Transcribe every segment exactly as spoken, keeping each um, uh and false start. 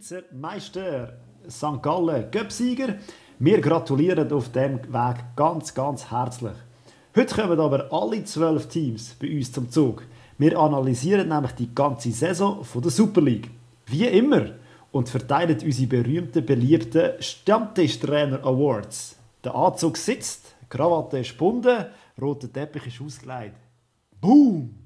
Schweizer Meister, Sankt Gallen Göpsieger. Wir gratulieren auf diesem Weg ganz, ganz herzlich. Heute kommen aber alle zwölf Teams bei uns zum Zug. Wir analysieren nämlich die ganze Saison von der Super League. Wie immer. Und verteilen unsere berühmten, beliebten Stammtischtrainer Awards. Der Anzug sitzt, die Krawatte ist gebunden, roter Teppich ist ausgelegt. Boom!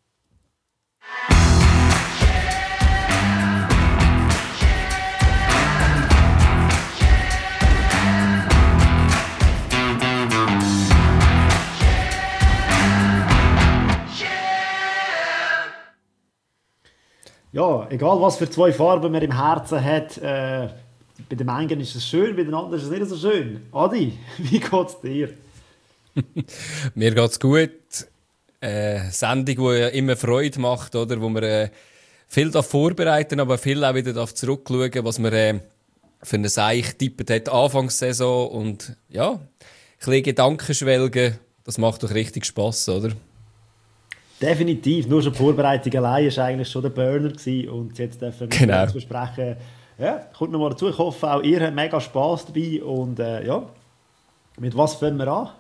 Ja, egal was für zwei Farben man im Herzen hat, äh, bei dem einen ist es schön, bei dem anderen ist es nicht so schön. Adi, wie geht es dir? Mir geht es gut. Eine Sendung, die ja immer Freude macht, oder? Wo wir äh, viel vorbereiten, aber viel auch wieder zurückschauen, was man äh, für eine Seich getippt hat Anfangssaison. Und ja, ein bisschen Gedanken schwelgen, das macht doch richtig Spass, oder? Definitiv. Nur schon die Vorbereitung allein war eigentlich schon der Burner gewesen. Und jetzt dürfen wir genau. uns besprechen. Ja, kommt noch mal dazu. Ich hoffe, auch ihr habt mega Spass dabei. Und äh, ja, mit was fangen wir an?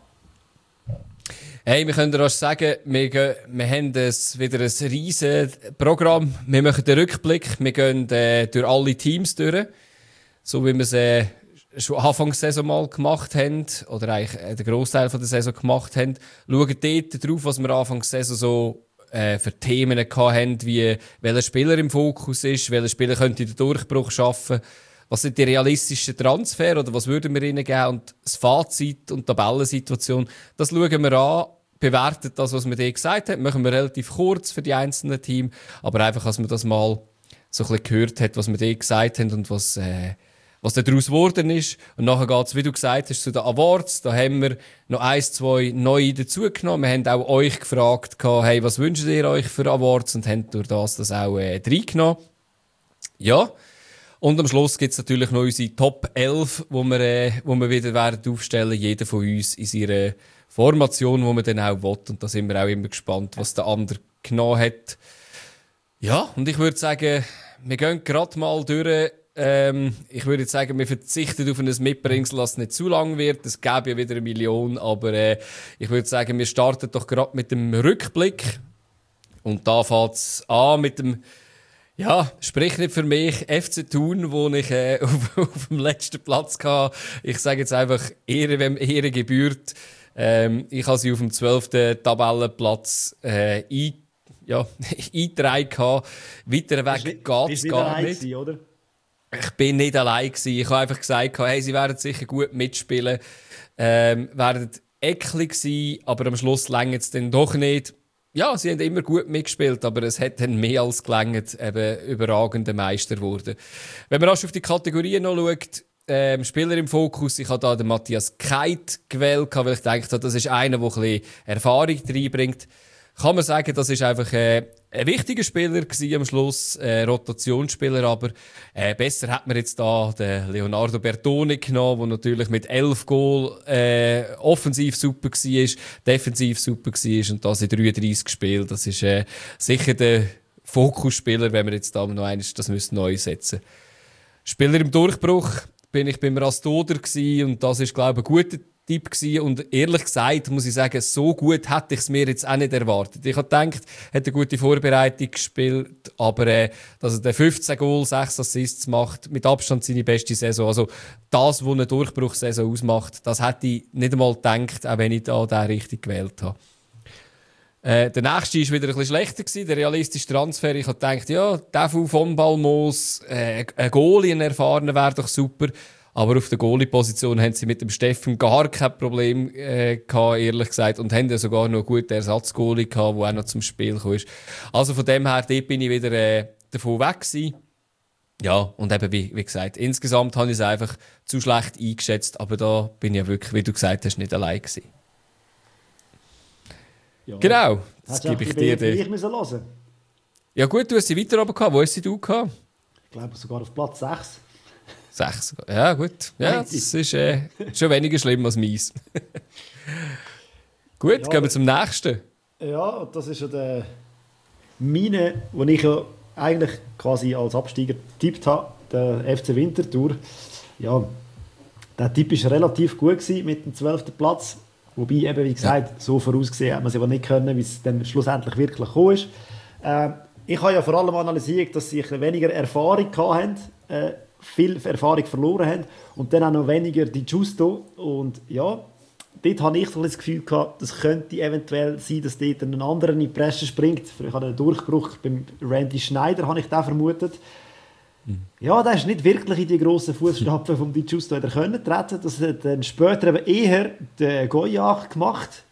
Hey, wir können dir auch sagen, wir, gehen, wir haben das wieder ein riesiges Programm. Wir machen den Rückblick. Wir gehen äh, durch alle Teams durch. So wie wir es äh, schon Anfang der Saison mal gemacht haben. Oder eigentlich äh, den Grossteil der Saison gemacht haben. Schauen dort drauf, was wir Anfang der Saison so äh, für Themen hatten, wie welcher Spieler im Fokus ist, welcher Spieler könnte den Durchbruch schaffen. Was sind die realistischen Transfer oder was würden wir ihnen geben? Und das Fazit und die Tabellensituation, das schauen wir an, bewerten das, was wir dir gesagt haben, machen wir relativ kurz für die einzelnen Teams, aber einfach, dass man das mal so ein bisschen gehört hat, was wir dir gesagt haben und was, äh, was daraus geworden ist. Und nachher geht es, wie du gesagt hast, zu den Awards. Da haben wir noch ein, zwei neue dazugenommen. Wir haben auch euch gefragt, hey, was wünscht ihr euch für Awards? Und haben durch das das auch äh, reingenommen. Ja. Und am Schluss gibt es natürlich noch unsere Top elf, wo wir, äh, wo wir wieder werden aufstellen, jeder von uns in seiner Formation, die man dann auch will. Und da sind wir auch immer gespannt, was der andere genommen hat. Ja, und ich würde sagen, wir gehen gerade mal durch. Ähm, ich würde jetzt sagen, wir verzichten auf ein Mitbringsel, dass es nicht zu lang wird. Es gäbe ja wieder eine Million, aber äh, ich würde sagen, wir starten doch gerade mit dem Rückblick. Und da fängt es an mit dem Ja, sprich nicht für mich. F C Thun, wo ich äh, auf, auf dem letzten Platz hatte. Ich sage jetzt einfach, Ehre, wem Ehre gebührt. Ähm, ich habe sie auf dem zwölften Tabellenplatz äh, ein, ja, eingetragen. Weiter weg geht es gar nicht. Gewesen, oder? Ich bin nicht allein gewesen. Ich habe einfach gesagt, hey, sie werden sicher gut mitspielen. Ähm, werden eklig sein, aber am Schluss reicht es dann doch nicht. Ja, sie haben immer gut mitgespielt, aber es hat dann mehr als gelangt, eben überragender Meister geworden. Wenn man erst auf die Kategorien noch schaut, ähm, Spieler im Fokus, ich habe da den Matthias Keit gewählt, weil ich dachte, das ist einer, der ein bisschen Erfahrung reinbringt. Kann man sagen, das ist einfach äh, ein wichtiger Spieler gewesen am Schluss, äh, Rotationsspieler, aber äh, besser hat man jetzt da den Leonardo Bertoni genommen, der natürlich mit elf Goal äh, offensiv super war, defensiv super war und das in dreiunddreißig Spielen. Das ist äh, sicher der Fokusspieler, wenn wir jetzt da noch eines das müssen neu setzen. Spieler im Durchbruch bin ich beim Rastoder gewesen, und das ist, glaube ich, ein guter Tipp gewesen. Und ehrlich gesagt, muss ich sagen, so gut hätte ich es mir jetzt auch nicht erwartet. Ich habe gedacht, er hat eine gute Vorbereitung gespielt, aber äh, dass er den fünfzehn Goal, sechs Assists macht, mit Abstand seine beste Saison. Also das, was eine Durchbruchssaison ausmacht, das hätte ich nicht einmal gedacht, auch wenn ich da den richtig gewählt habe. Äh, der nächste war wieder ein bisschen schlechter gewesen, der realistische Transfer. Ich habe gedacht, ja, Defu von Balmos, äh, ein Goalie, ein erfahrener, wäre doch super. Aber auf der Goalie-Position haben sie mit dem Steffen gar kein Problem äh, gehabt, ehrlich gesagt. Und haben ja sogar noch einen guten Ersatzgoalie gehabt, der auch noch zum Spiel kam. Also von dem her, dort bin ich wieder äh, davon weg gewesen. Ja, und eben, wie, wie gesagt, insgesamt habe ich es einfach zu schlecht eingeschätzt. Aber da bin ich ja wirklich, wie du gesagt hast, nicht allein gewesen. Ja. Genau, das gebe ich dir. Ich müssen hören. Ja gut, du hast sie weiter oben gehabt. Wo hast sie du gehabt? Ich glaube sogar auf Platz sechs. Sechs. Ja, gut. Ja, das ist äh, schon weniger schlimm als meins. Gut, ja, gehen wir zum nächsten. Ja, das ist ja der meine, den ich ja eigentlich quasi als Absteiger getippt habe. der F C Winterthur, ja, der Tipp war relativ gut gewesen mit dem zwölften Platz. Wobei, eben, wie gesagt, ja. so vorausgesehen hat man es aber nicht können, wie es dann schlussendlich wirklich gekommen ist. Äh, ich habe ja vor allem analysiert, dass sie weniger Erfahrung hatten, äh, viel Erfahrung verloren haben und dann auch noch weniger die Justo. Und ja, dort habe ich so das Gefühl gehabt, das könnte eventuell sein, dass dort ein anderer in die Presse springt. Ich habe einen Durchbruch beim Randy Schneider, habe ich da vermutet. Mhm. Ja, der ist nicht wirklich in die grossen Fußstapfen vom Di Giusto treten. Das hat dann später eben eher der Goyach gemacht.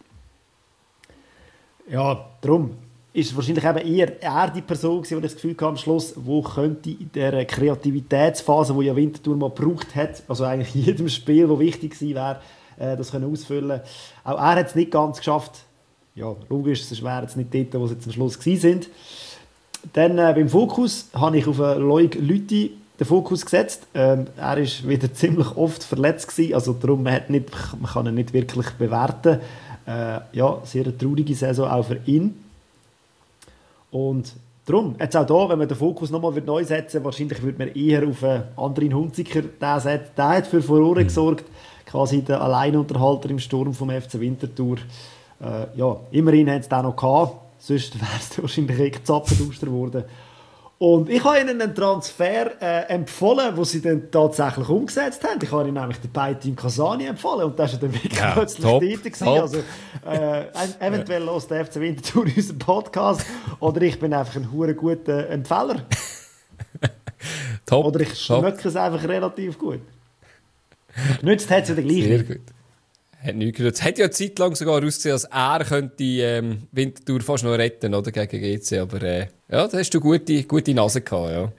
Ja, darum ist es wahrscheinlich eben eher er die Person gewesen, die das Gefühl hatte am Schluss, wo könnte in dieser Kreativitätsphase, die ja Winterthur mal gebraucht hat, also eigentlich in jedem Spiel, das wichtig gewesen wäre, äh, das können ausfüllen. Auch er hat es nicht ganz geschafft. Ja, logisch, es wäre jetzt nicht dort, wo sie zum Schluss gewesen sind. Dann äh, beim Fokus habe ich auf äh, Loic Lüthi den Fokus gesetzt. Ähm, er war wieder ziemlich oft verletzt gewesen, also darum man, hat nicht, man kann ihn nicht wirklich bewerten. Äh, ja, sehr eine traurige Saison auch für ihn. Und darum, jetzt auch hier, wenn man den Fokus nochmal neu setzen würde, wahrscheinlich würde man eher auf einen anderen Hunziker den setzen. Der hat für Furore gesorgt, quasi der Alleinunterhalter im Sturm vom F C Winterthur. Äh, ja, immerhin hat es den noch gehabt, sonst wäre es wahrscheinlich echt zappenduster geworden. Und ich habe ihnen einen Transfer äh, empfohlen, den sie dann tatsächlich umgesetzt haben. Ich habe ihnen nämlich den Beitin Kasani empfohlen und das war dann wirklich ja, plötzlich top, dort. Top. Also, äh, eventuell ja. hört der F C Winterthur unseren Podcast oder ich bin einfach ein hure guter Empfäller. Top, oder ich schmecke es einfach relativ gut. Genützt hat es ja den gleichen. Sehr gut. Hat nichts genutzt. Es hat ja eine Zeit lang sogar ausgesehen, als er könnte ähm, Winterthur fast noch retten, oder, gegen G C. Aber äh, ja, da hast du gute, gute Nase gehabt, ja.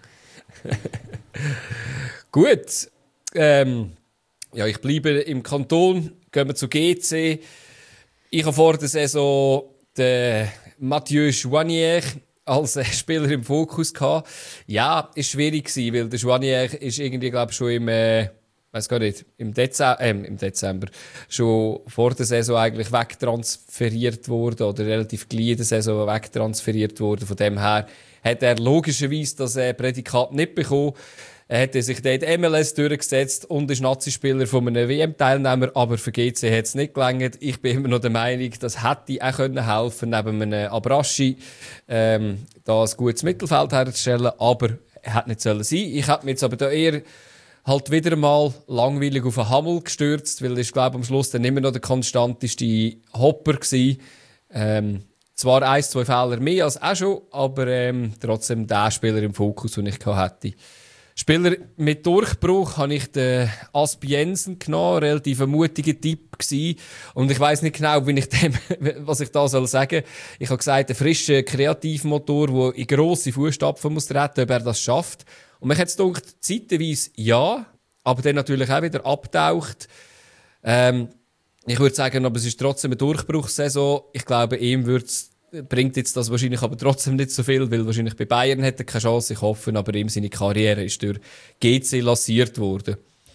Gut. Ähm, ja, ich bleibe im Kanton. Gehen wir zu G C. Ich habe vor der Saison den Mathieu Joignier als äh, Spieler im Fokus gehabt. Ja, ist schwierig gewesen, weil der Joignier ist irgendwie, glaube ich, schon im... Äh, weiß gar nicht, im Dezember, äh, im Dezember schon vor der Saison eigentlich wegtransferiert worden oder relativ gleich in der Saison wegtransferiert worden. Von dem her hat er logischerweise das äh, Prädikat nicht bekommen. Er hat sich dort M L S durchgesetzt und ist Nazi-Spieler von einem W M-Teilnehmer, aber für G C hat es nicht gelangt. Ich bin immer noch der Meinung, das hätte auch können helfen, neben einem Abraschi ähm, da ein gutes Mittelfeld herzustellen, aber er hätte nicht sollen sein. Ich hätte mir jetzt aber da eher halt wieder mal langweilig auf einen Hammel gestürzt, weil ich glaube am Schluss dann immer noch der konstanteste Hopper war. Ähm, zwar ein, zwei Fehler mehr als auch schon, aber ähm, trotzdem der Spieler im Fokus, den ich hatte. Spieler mit Durchbruch habe ich den Aspi Jensen genommen, relativ ein mutiger Typ gewesen. Und ich weiss nicht genau, wie ich dem, was ich da soll sagen. Ich habe gesagt, ein frischer Kreativmotor, der in grosse Fußstapfen muss treten, ob er das schafft. Und mich hat es gedacht, zeitweise ja, aber dann natürlich auch wieder abtaucht. Ähm, ich würde sagen, aber es ist trotzdem eine Durchbruchssaison. Ich glaube, ihm wird's, bringt jetzt das wahrscheinlich aber trotzdem nicht so viel, weil wahrscheinlich bei Bayern hätte er keine Chance. Ich hoffe, aber ihm seine Karriere ist durch G C lanciert worden.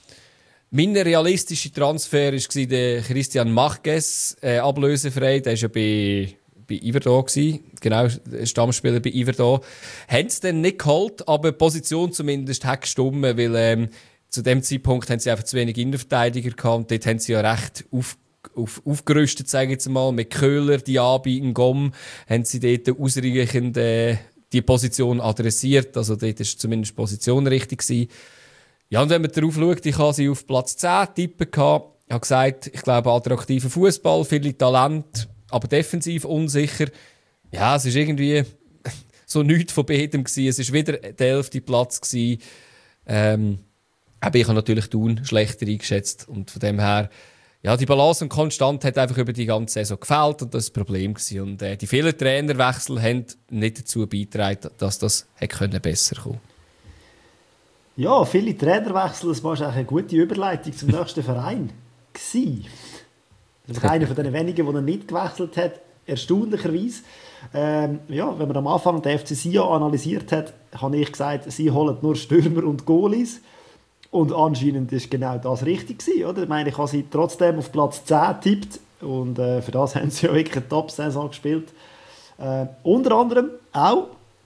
Mein realistischer Transfer war der Christian Marquez, äh, ablösefrei. Der ist ja bei... bei Iverdon gsi, genau, Stammspieler bei Iverdon. Haben sie dann nicht geholt, aber die Position zumindest hat gestimmt, weil ähm, zu dem Zeitpunkt haben sie einfach zu wenig Innenverteidiger gehabt und dort haben sie ja recht auf, auf, aufgerüstet, sage ich jetzt mal, mit Köhler, Diaby, Ngom, haben sie dort ausreichend äh, die Position adressiert, also dort ist zumindest die Position richtig gewesen. Ja, und wenn man darauf schaut, ich habe sie auf Platz zehn tippen gehabt, ich habe gesagt, ich glaube, attraktiver Fußball, viele Talente, aber defensiv unsicher. Ja, es ist irgendwie so nichts von beidem gewesen. Es war wieder der elfte Platz gewesen. Ähm, aber ich habe natürlich Thun schlechter eingeschätzt. Und von dem her, ja, die Balance und Konstanz hat einfach über die ganze Saison gefehlt und das war das Problem gewesen. Und äh, die vielen Trainerwechsel haben nicht dazu beigetragen, dass das hätte besser kommen. Ja, viele Trainerwechsel, das war eigentlich eine gute Überleitung zum nächsten Verein gewesen. Das ist einer von den wenigen, der nicht gewechselt hat, erstaunlicherweise. Ähm, ja, wenn man am Anfang den F C Sion analysiert hat, habe ich gesagt, sie holen nur Stürmer und Goalies. Und anscheinend ist genau das richtig gewesen, oder? Ich meine, ich habe sie trotzdem auf Platz zehn getippt und äh, für das haben sie ja wirklich eine Top-Saison gespielt. Äh, unter anderem auch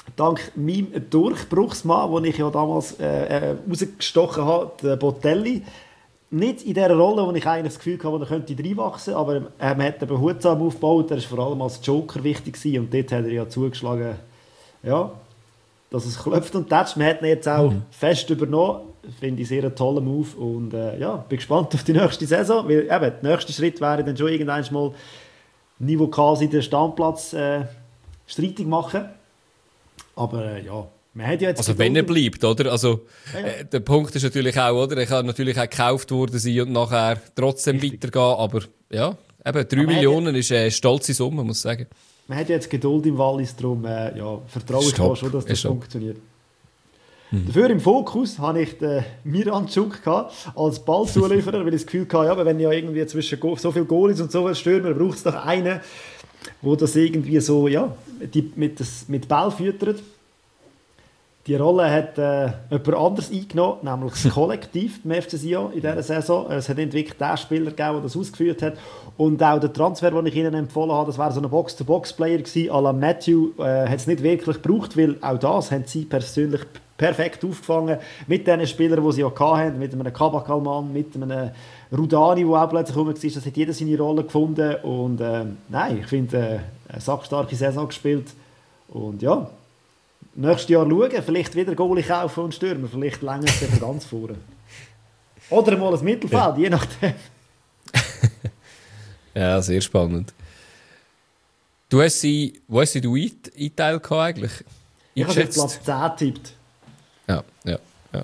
dank meinem Durchbruchsmann, den ich ja damals äh, äh, rausgestochen habe, der Botelli, nicht in der Rolle, wo ich eigentlich das Gefühl hatte, er könnte reinwachsen, aber äh, man hat ihn behutsam aufgebaut, er war vor allem als Joker wichtig gewesen, und dort hat er ja zugeschlagen, ja, dass es klopft und tätscht. Man hat ihn jetzt auch mhm. fest übernommen, finde ich sehr einen tollen Move, und äh, ja, bin gespannt auf die nächste Saison, weil eben, der nächste Schritt wäre dann schon irgendwann mal Niveau quasi den Stammplatz äh, streitig machen, aber äh, ja, man hat ja jetzt also wenn er bleibt, oder? Also ja, ja. Äh, der Punkt ist natürlich auch, oder? Er kann natürlich auch gekauft worden sein und nachher trotzdem Richtig. weitergehen, aber ja, eben drei Millionen ja, ist eine stolze Summe, muss ich sagen. Man hat ja jetzt Geduld im Wallis, darum äh, ja, vertraue ich da schon, dass das funktioniert. Hm. Dafür im Fokus hatte ich den Miran Cuk als Ballzulieferer, weil ich das Gefühl hatte, ja, wenn ja irgendwie zwischen so viele Goalies und so viele Stürmer braucht es doch einen, der das irgendwie so, ja, die, mit, das, mit Ball füttert. Die Rolle hat äh, jemand anderes eingenommen, nämlich das Kollektiv beim F C Sion in dieser Saison. Es hat nicht wirklich den Spieler gegeben, der das ausgeführt hat. Und auch der Transfer, den ich Ihnen empfohlen habe, das war so ein Box-to-Box-Player gewesen, à la Matthew, äh, hat es nicht wirklich gebraucht, weil auch das haben sie persönlich perfekt aufgefangen mit den Spielern, die sie auch hatten, mit einem Kabakalman, mit einem Rudani, der auch plötzlich rum war. Das hat jeder seine Rolle gefunden. Und äh, nein, ich finde, äh, eine sackstarke Saison gespielt. Und ja, nächstes Jahr schauen, vielleicht wieder Goalie kaufen und stürmen, vielleicht länger es dann ganz vorne. Oder mal ein Mittelfeld, ja. je nachdem. Ja, sehr spannend. Du hast sie, wo hast du eingeteilt eigentlich? Ich habe jetzt Platz zehn getippt. Ja, ja, ja.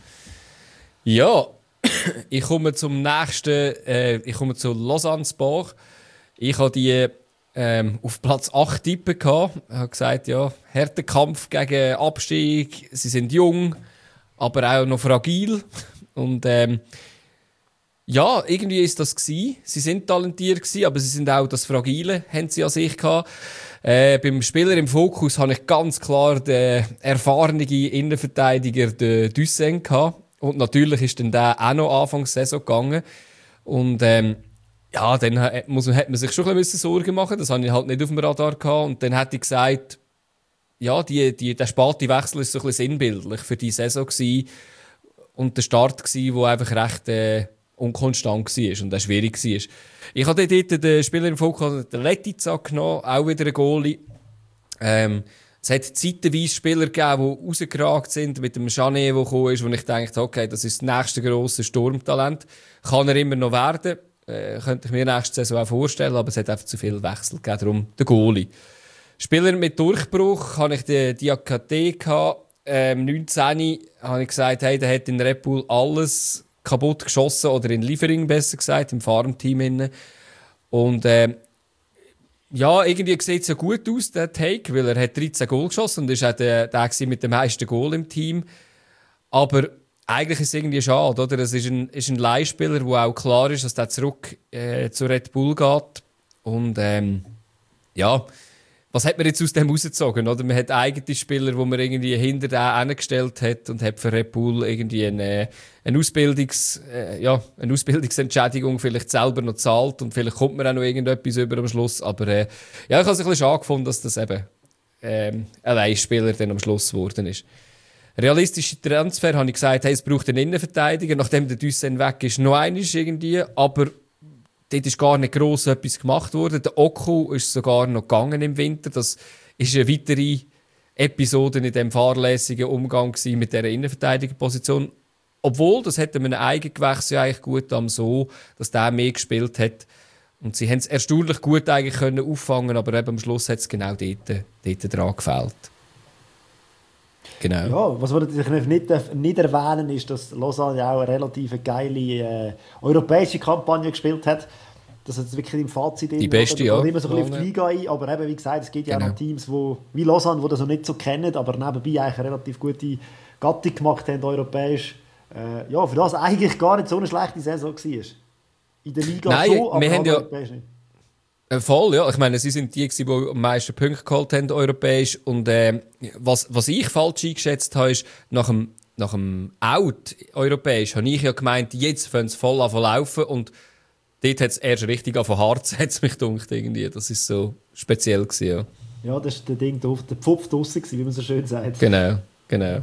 Ja, ich komme zum nächsten, äh, ich komme zu Lausanne-Sport. Ich habe die ähm, auf Platz acht tippen gehabt. Ich habe gesagt, ja, harter Kampf gegen Abstieg. Sie sind jung, aber auch noch fragil. Und ähm, ja, irgendwie ist das gsi. Sie sind talentiert gsi, aber sie sind auch das Fragile, haben sie an sich gehabt. Äh, beim Spieler im Fokus habe ich ganz klar den erfahrenen Innenverteidiger, den Dussen, gehabt. Und natürlich ist dann der auch noch Anfang Saison gegangen. Und ähm, ja, dann hat, muss man, hat man sich schon ein bisschen Sorgen machen. Das hatte ich halt nicht auf dem Radar gehabt. Und dann hätte ich gesagt, ja, die, die, der späte Wechsel ist so ein bisschen sinnbildlich für die Saison gewesen. Und der Start gewesen, der einfach recht äh, unkonstant war und auch schwierig war. Ich habe dort den Spieler im Fokus, den Letica genommen, auch wieder ein Goalie. Ähm, es hat zeitweise Spieler gegeben, die rausgeragt sind, mit dem Janet, der gekommen ist, wo ich dachte, okay, das ist das nächste grosse Sturmtalent. Kann er immer noch werden. Äh, könnte ich mir nächste Saison auch vorstellen, aber es hat einfach zu viel Wechsel gegeben, darum der Goalie. Spieler mit Durchbruch hatte ich den Diakate gehabt. Ähm, neunzehn habe ich gesagt, hey, der hat in Red Bull alles kaputt geschossen, oder in Liefering besser gesagt, im Farmteam. Und ähm, ja, irgendwie sieht es ja gut aus, der Take, weil er hat dreizehn Goal geschossen und ist auch der, der mit dem meisten Goal im Team. Aber eigentlich ist es irgendwie schade, oder? Es ist ein, ist ein Leihspieler, wo auch klar ist, dass der zurück äh, zu Red Bull geht. Und ähm, ja, was hat man jetzt aus dem rausgezogen, oder? Man hat eigene Spieler, die man irgendwie hinter den angestellt hat und hat für Red Bull irgendwie eine, eine, Ausbildungs, äh, ja, eine Ausbildungsentschädigung vielleicht selber noch zahlt und vielleicht kommt man auch noch irgendetwas über am Schluss. Aber äh, ja, ich habe es ein bisschen schade gefunden, dass das eben ähm, ein Leihspieler dann am Schluss geworden ist. Realistische Transfer habe ich gesagt, hey, es braucht einen Innenverteidiger, nachdem der Dussen weg ist, noch einiges irgendwie, aber dort ist gar nicht gross etwas gemacht worden. Der Oku ist sogar noch gegangen im Winter. Das ist eine weitere Episode in diesem fahrlässigen Umgang mit dieser Innenverteidigerposition. Obwohl, das hätte man Eigengewächs ja eigentlich gut am so, dass der mehr gespielt hat. Und sie haben es erstaunlich gut eigentlich können auffangen, aber eben am Schluss hat es genau dort, dort dran gefehlt. Genau. Ja, was man sich nicht, nicht erwähnen ist, dass Lausanne ja auch eine relativ geile äh, europäische Kampagne gespielt hat. Das ist wirklich im Fazit. Die beste, ja. Da immer so ein bisschen auf die Liga ein, aber eben, wie gesagt, es gibt ja genau. auch noch Teams, wo, wie Lausanne, die das noch nicht so kennen, aber nebenbei eigentlich eine relativ gute Gattung gemacht haben, europäisch. Äh, ja, für das eigentlich gar nicht so eine schlechte Saison war. In der Liga Nein, schon, aber wir haben ja europäisch nicht. Voll, ja. Ich meine, sie sind die, die am meisten Punkte geholt haben, europäisch. Und äh, was, was ich falsch eingeschätzt habe, ist, nach dem, nach dem Out europäisch, habe ich ja gemeint, jetzt fangen sie voll an zu laufen. Und dort hat es erst richtig an von Harz, hat es mich gedacht, irgendwie. Das ist so speziell gewesen, ja. Ja, das war der Ding, der Pfupf draussen, wie man so schön sagt. Genau, genau.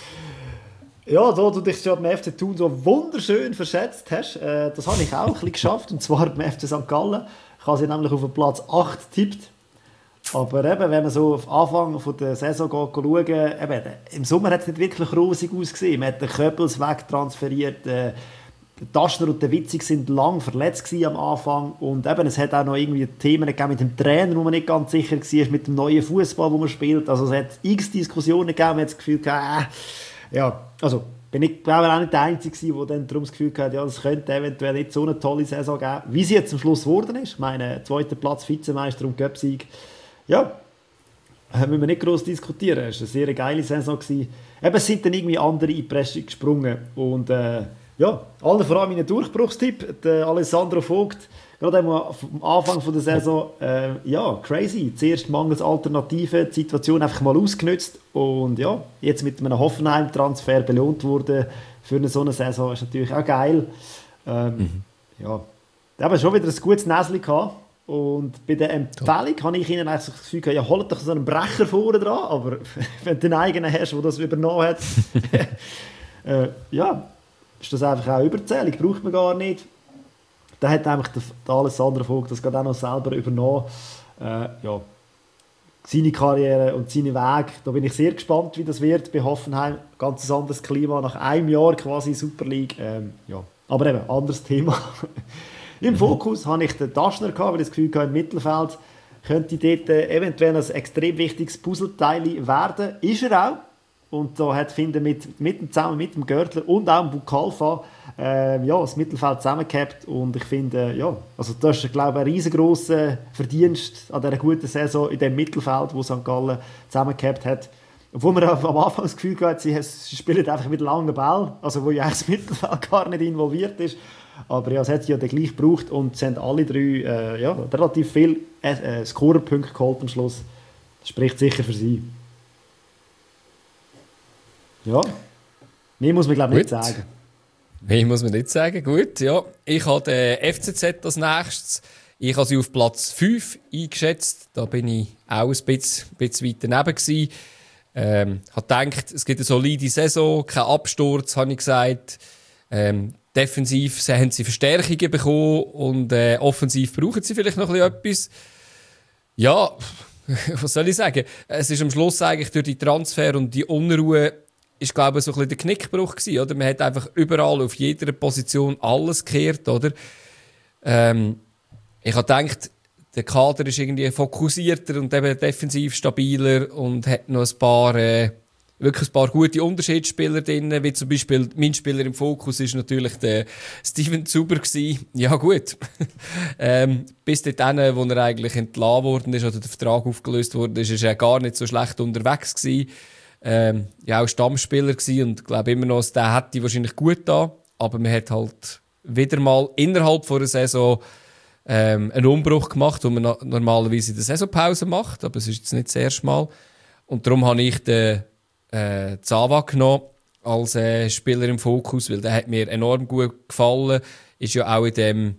Ja, da du dich schon beim F C Thun so wunderschön verschätzt hast, äh, das habe ich auch ein bisschen geschafft, und zwar beim F C Sankt Gallen. Ich habe sie nämlich auf den Platz acht getippt. Aber eben, wenn man so auf Anfang von der Saison geht, schauen, eben, im Sommer hat es nicht wirklich rosig ausgesehen. Man hat den Köppels wegtransferiert, äh, der Taschner und der Witzig sind lang verletzt am Anfang, und eben, es hat auch noch irgendwie Themen gegeben mit dem Trainer, wo man nicht ganz sicher war, mit dem neuen Fußball, wo man spielt. Also es hat x Diskussionen gegeben, man hat das Gefühl gehabt, äh, ja, also bin ich glaube auch nicht der Einzige, der dann darum das Gefühl hatte, ja, das könnte eventuell nicht so eine tolle Saison geben, wie sie jetzt am Schluss geworden ist. Ich meine, zweiter Platz, Vizemeister und Cup-Sieg. Ja, müssen wir nicht gross diskutieren. Es war eine sehr geile Saison. Eben, es sind dann irgendwie andere in die Presse gesprungen. Und äh, ja, allen vor allem mein Durchbruchstipp, der Alessandro Vogt, gerade am Anfang von der Saison, äh, ja, crazy. Zuerst mangels Alternativen, die Situation einfach mal ausgenutzt, und ja, jetzt mit einem Hoffenheim-Transfer belohnt wurde für eine so eine Saison, ist natürlich auch geil. Ähm, mhm. Ja, aber schon wieder ein gutes Näschen gehabt. Und bei der Empfehlung habe ich ihnen eigentlich das Gefühl gehabt, ja, holt doch so einen Brecher vorne dran, aber wenn du den eigenen hast, der das übernommen hat, äh, ja, ist das einfach auch Überzählung, braucht man gar nicht. Da hat nämlich der, der Alessandro Vogt das gerade auch noch selber übernommen. Äh, ja, seine Karriere und seine Wege, da bin ich sehr gespannt, wie das wird bei Hoffenheim. Ganz anderes Klima, nach einem Jahr quasi Super League. Ähm, ja. Aber eben, anderes Thema. Im Fokus hatte ich den Taschner, weil ich das Gefühl hatte, im Mittelfeld könnte dort eventuell ein extrem wichtiges Puzzleteil werden. Ist er auch. Und da hat, finde mit, mit, zusammen mit dem Görtler und auch dem Bukalfa äh, ja, das Mittelfeld zusammengehabt. Und ich finde, ja, also das ist, glaube ich, ein riesengroßer Verdienst an dieser guten Saison in dem Mittelfeld, wo Sankt Gallen zusammengehabt hat. Obwohl man am Anfang das Gefühl hatte, sie, sie spielen einfach mit langen Ball, also wo ja das Mittelfeld gar nicht involviert ist. Aber ja, es hat sich ja dann gleich gebraucht, und sie haben alle drei äh, ja, relativ viele äh, Scorerpunkte geholt am Schluss. Das spricht sicher für sie. Ja, mehr muss man, glaube ich, nicht sagen. Mehr muss man nicht sagen. Gut, ja. Ich habe den F C Z als nächstes. Ich habe sie auf Platz fünf eingeschätzt. Da bin ich auch ein bisschen, ein bisschen weit daneben gewesen. Ähm, habe gedacht, es gibt eine solide Saison, kein Absturz, habe ich gesagt. Ähm, defensiv haben sie Verstärkungen bekommen, und äh, offensiv brauchen sie vielleicht noch ein bisschen etwas. Ja, was soll ich sagen? Es ist am Schluss eigentlich durch die Transfer und die Unruhe ist, glaube ich, so ein bisschen der Knickbruch gewesen, oder? Man hat einfach überall auf jeder Position alles gekehrt, oder? Ähm, ich habe gedacht, der Kader ist irgendwie fokussierter und eben defensiv stabiler und hat noch ein paar, äh, wirklich ein paar gute Unterschiedsspieler drin, wie zum Beispiel mein Spieler im Fokus ist natürlich der Steven Zuber gewesen. Ja gut, ähm, bis dorthin, wo er eigentlich entlassen worden ist oder der Vertrag aufgelöst worden ist, ist er gar nicht so schlecht unterwegs gewesen. Ähm, ja auch Stammspieler gewesen, und ich glaube immer noch, der hätte wahrscheinlich gut da, aber man hat halt wieder mal innerhalb von einer Saison ähm, einen Umbruch gemacht, den man no- normalerweise in der Saisonpause macht, aber es ist jetzt nicht das erste Mal. Und darum habe ich den äh, Zava genommen als äh, Spieler im Fokus, weil der hat mir enorm gut gefallen. Ist ja auch in dem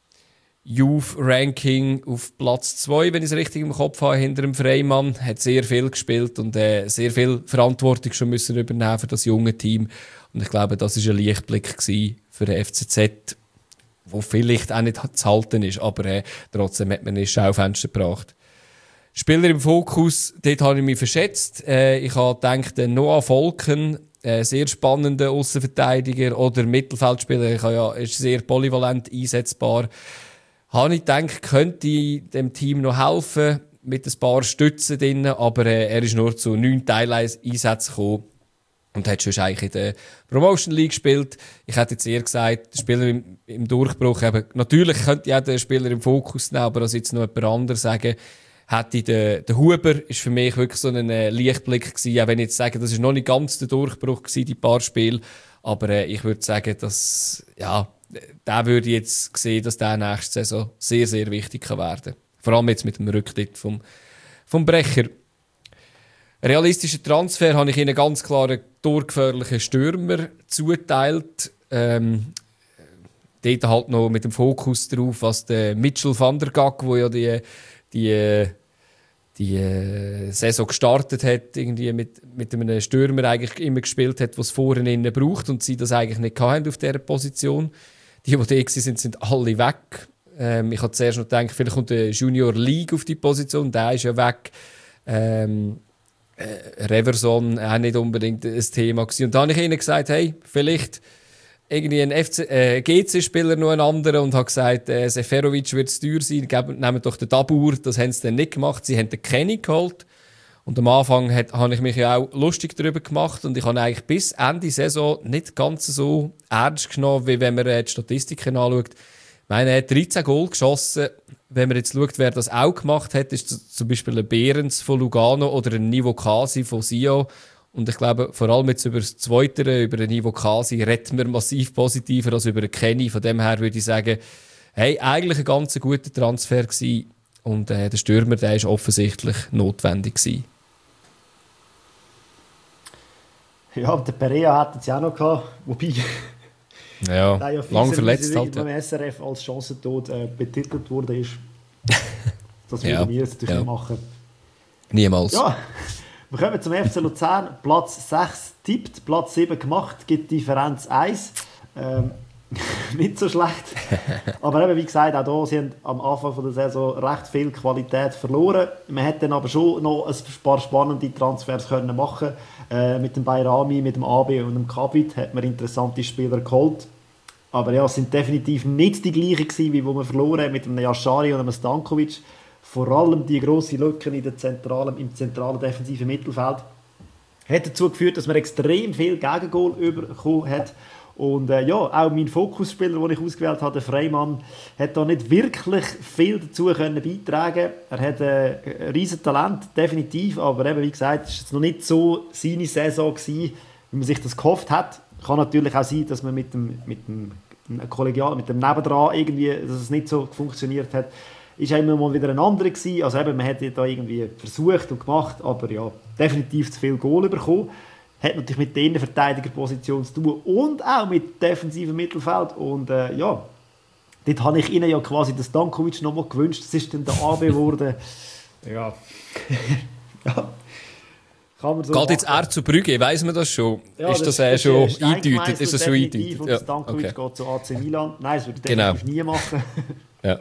Youth-Ranking auf Platz zwei, wenn ich es richtig im Kopf habe, hinter dem Freimann. Hat sehr viel gespielt und äh, sehr viel Verantwortung schon müssen übernehmen für das junge Team. Und ich glaube, das war ein Lichtblick gewesen für den F C Z, wo vielleicht auch nicht zu halten ist, aber äh, trotzdem hat man ein Schaufenster gebracht. Spieler im Fokus, dort habe ich mich verschätzt. Äh, ich habe gedacht, Noah Volken, äh, sehr spannender Aussenverteidiger oder Mittelfeldspieler, ich habe ja, ist sehr polyvalent einsetzbar. Habe ich gedacht, könnte dem Team noch helfen, mit ein paar Stützen drin, aber äh, er ist nur zu neun Teileinsätzen gekommen und hat schon eigentlich in der Promotion League gespielt. Ich hätte jetzt eher gesagt, der Spieler im, im Durchbruch, eben, natürlich könnte ich auch den Spieler im Fokus nehmen, aber als jetzt noch jemand anderes sagen, hätte der, der Huber ist für mich wirklich so ein äh, Lichtblick gewesen, auch wenn ich jetzt sage, das ist noch nicht ganz der Durchbruch gewesen, die paar Spiele, aber äh, ich würde sagen, dass, ja, der würde jetzt sehen, dass der nächste Saison sehr, sehr wichtig kann werden. Vor allem jetzt mit dem Rücktritt vom, vom Brecher. Realistischer Transfer habe ich ihnen ganz klar einen torgefährlichen Stürmer zuteilt. Ähm, dort halt noch mit dem Fokus drauf, was der Mitchell van der Gag, wo ja die, die, die äh, Saison gestartet hat, irgendwie mit, mit einem Stürmer eigentlich immer gespielt hat, was vorne innen braucht und sie das eigentlich nicht hatten auf dieser Position. Die, die da sind, sind alle weg. Ähm, ich habe zuerst noch gedacht, vielleicht kommt der Junior League auf die Position, der ist ja weg. Ähm, äh, Reverson auch nicht unbedingt ein Thema gewesen. Und da habe ich ihnen gesagt, hey, vielleicht irgendwie ein F C, äh, G C-Spieler noch ein anderer und habe gesagt, äh, Seferovic wird es teuer sein, geben, nehmen doch den Dabur. Das haben sie dann nicht gemacht. Sie haben den Kenny geholt. Und am Anfang hat, habe ich mich ja auch lustig darüber gemacht und ich habe eigentlich bis Ende Saison nicht ganz so ernst genommen, wie wenn man äh, die Statistiken anschaut. Ich meine, er hat dreizehn Goal geschossen. Wenn man jetzt schaut, wer das auch gemacht hat, ist zum Beispiel ein Behrens von Lugano oder ein Nivo Kasi von Sio. Und ich glaube, vor allem jetzt über das Zweite, über den Nivo Kasi, retten wir massiv positiver als über den Kenny. Von dem her würde ich sagen, hey, eigentlich ein ganz guter Transfer gewesen. Und äh, der Stürmer, der ist offensichtlich notwendig gewesen. Ja, der Perea hat es ja auch noch gehabt, wobei ja, ja lang verletzt halt. Beim S R F als Chancentod äh, betitelt wurde ist. Das würden ja, wir jetzt natürlich ja. machen. Niemals. Ja, wir kommen zum F C Luzern. Platz sechs tippt, Platz sieben gemacht, gibt Differenz eins. Ähm, nicht so schlecht. Aber eben, wie gesagt, auch hier, sie haben am Anfang der Saison recht viel Qualität verloren. Man hätte dann aber schon noch ein paar spannende Transfers können machen können. Äh, mit dem Bayrami, mit dem A B und dem Kabit hat man interessante Spieler geholt. Aber ja, es sind definitiv nicht die gleichen gewesen, wie wo man verloren haben mit dem Yashari und dem Stankovic. Vor allem die grosse Lücken in der zentralen, im zentralen defensiven Mittelfeld hat dazu geführt, dass man extrem viel Gegengol bekommen hat. Und äh, ja, auch mein Fokusspieler, den ich ausgewählt habe, der Freimann, hat da nicht wirklich viel dazu können beitragen. Er hat äh, ein riesen Talent, definitiv, aber eben, wie gesagt, es war noch nicht so seine Saison gewesen, wie man sich das gehofft hat. Kann natürlich auch sein, dass man mit dem, mit dem Kollegial, mit dem Nebendran irgendwie, dass es nicht so funktioniert hat. Ist auch immer mal wieder ein anderer gewesen. Also eben, man hat da irgendwie versucht und gemacht, aber ja, definitiv zu viel Goal bekommen. Hat natürlich mit der Innenverteidigerposition zu tun und auch mit defensivem Mittelfeld. Und äh, ja, dort habe ich ihnen ja quasi den Stankovic noch mal gewünscht. Das ist dann der A B geworden. Ja. ja. Kann man so Geht jetzt er zu Brügge, weiss man das schon? Ja, ist das, das äh, schon ist eingedeutet? Ist das schon eingedeutet? Und ja. Stankovic okay. geht zu A C Milan. Nein, das würde ich genau. definitiv nie machen. ja.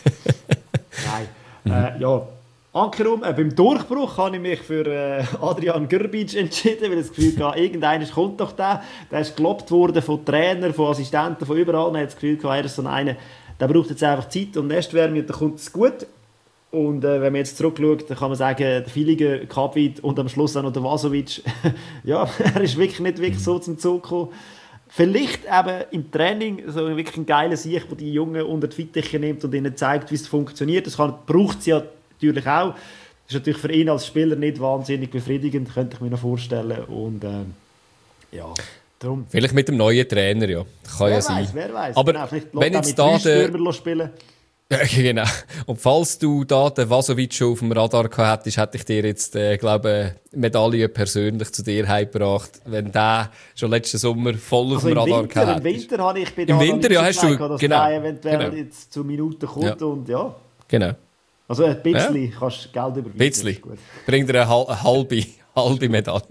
Nein. Mhm. Äh, ja. Ankerum, äh, beim Durchbruch habe ich mich für äh, Adrian Grbic entschieden, weil ich das Gefühl hatte, irgendeiner kommt doch der. Der ist gelobt worden von Trainern, von Assistenten, von überall. Man hat das Gefühl, er ist so einer, der braucht jetzt einfach Zeit und Nestwärme und dann kommt es gut. Und äh, wenn man jetzt zurückschaut, dann kann man sagen, der Filiger, Kabit und am Schluss auch noch der Vasovic, ja, er ist wirklich nicht wirklich so zum Zug gekommen. Vielleicht eben im Training so wirklich ein geiler Sieg, der die Jungen unter die Fittiche nimmt und ihnen zeigt, wie es funktioniert. Das kann, braucht es ja natürlich auch. Das ist natürlich für ihn als Spieler nicht wahnsinnig befriedigend, könnte ich mir noch vorstellen. Und äh, ja, darum. Vielleicht mit dem neuen Trainer, ja. Kann wer ja weiß, sein. Wer weiß, aber genau, vielleicht wenn jetzt mit da drei der... spielen. Ja, genau. Und falls du da den Vasovic schon auf dem Radar gehabt hättest, hätte ich dir jetzt, äh, glaube eine Medaille persönlich zu dir heimgebracht, wenn der schon letzten Sommer voll auf also dem Radar Winter, gehabt Im Winter habe ich bei Im Winter, ja, hast du, dass genau. der eventuell genau. jetzt zu Minuten kommt ja. und ja. Genau. Also ein bisschen ja. kannst du Geld überweisen. Ein bisschen. Bringt dir eine, hal- eine halbe, halbe Medaille.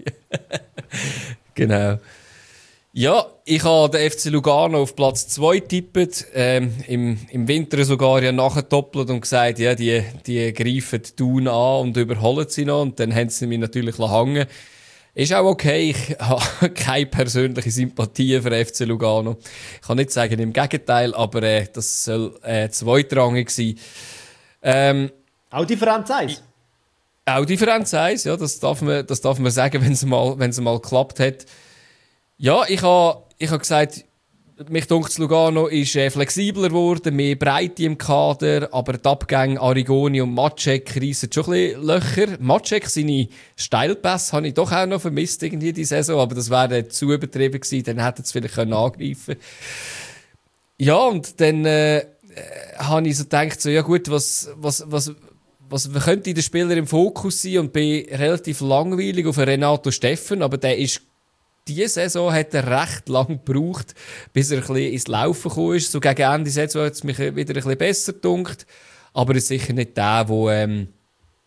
genau. Ja, ich habe den F C Lugano auf Platz zwei getippt, ähm, im, im Winter sogar ja nachgedoppelt und gesagt, ja, die, die greifen die Thun an und überholen sie noch und dann haben sie mich natürlich hängen. Ist auch okay, ich habe keine persönliche Sympathie für F C Lugano. Ich kann nicht sagen, im Gegenteil, aber äh, das soll äh, zweitrangig sein. Ähm, auch Differenz eins? Auch Differenz eins, ja, das darf man, das darf man sagen, wenn es mal, wenn es mal geklappt hat. Ja, ich habe ich ha gesagt, mich dunkt Lugano ist äh, flexibler geworden, mehr Breite im Kader, aber die Abgänge Arrigoni und Maciek reissen schon ein bisschen Löcher. Maciek, seine Steilpässe habe ich doch auch noch vermisst irgendwie die Saison, aber das wäre zu übertrieben gewesen, dann hätte es vielleicht angreifen können. Ja, und dann äh, habe ich so gedacht, so, ja gut, was, was, was, was könnte der Spieler im Fokus sein und bin relativ langweilig auf Renato Steffen, aber der ist diese Saison hat er recht lang gebraucht, bis er ein bisschen ins Laufen gekommen ist. So gegen Ende der Saison hat es mich wieder ein bisschen besser gedunkt. Aber er ist sicher nicht der, der, ähm,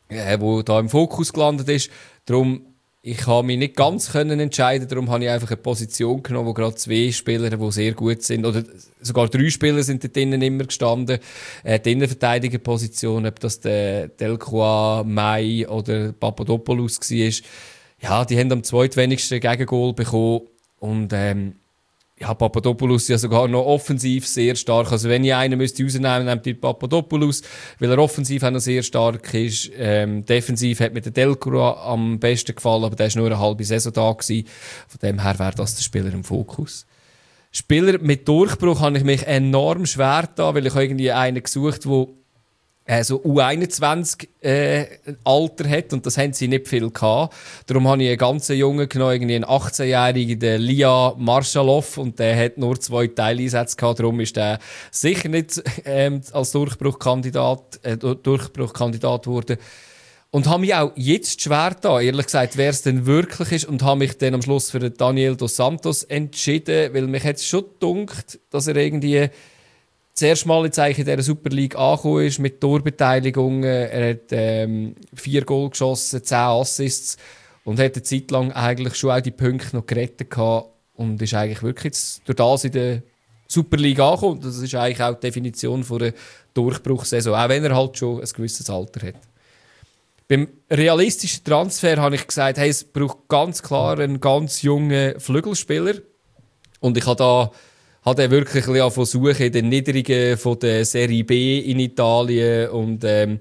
äh, wo da im Fokus gelandet ist. Darum, ich kann mich nicht ganz können entscheiden, darum habe ich einfach eine Position genommen, wo gerade zwei Spieler, die sehr gut sind, oder sogar drei Spieler sind dort drinnen immer gestanden, äh, die Innenverteidigerposition, ob das der Delcroix, May oder Papadopoulos war. Ja, die haben am zweitwenigsten Gegengol bekommen und ähm, ja, Papadopoulos ja sogar noch offensiv sehr stark. Also wenn ich einen müsste rausnehmen, nehmt ihr Papadopoulos, weil er offensiv auch noch sehr stark ist. Ähm, defensiv hat mir der Delcroix am besten gefallen, aber der war nur eine halbe Saison da gewesen. Von dem her wäre das der Spieler im Fokus. Spieler mit Durchbruch habe ich mich enorm schwer getan, weil ich irgendwie einen gesucht, der äh, so U einundzwanzig äh, Alter hat und das haben sie nicht viel gehabt. Darum habe ich einen ganz jungen genommen, irgendwie einen achtzehnjährigen, den Lia Marschalov, und der hat nur zwei Teileinsätze gehabt. Darum ist der sicher nicht ähm, als Durchbruchkandidat äh, Durchbruchkandidat geworden. Und habe mich auch jetzt schwer da, ehrlich gesagt, wer es denn wirklich ist, und habe mich dann am Schluss für den Daniel dos Santos entschieden, weil mich jetzt schon gedunkt, dass er irgendwie das erste Mal jetzt eigentlich in dieser Super League angekommen ist, mit Torbeteiligungen. Er hat ähm, vier Goal geschossen, zehn Assists und hat eine Zeit lang eigentlich schon auch die Punkte noch gerettet gehabt und ist eigentlich wirklich jetzt durch das in der Super League angekommen. Das ist eigentlich auch die Definition von einer Durchbruchssaison, auch wenn er halt schon ein gewisses Alter hat. Beim realistischen Transfer habe ich gesagt, hey, es braucht ganz klar einen ganz jungen Flügelspieler. Und ich habe da habe er wirklich ein bisschen versucht in den Niedrigen von der Serie B in Italien. Und ähm,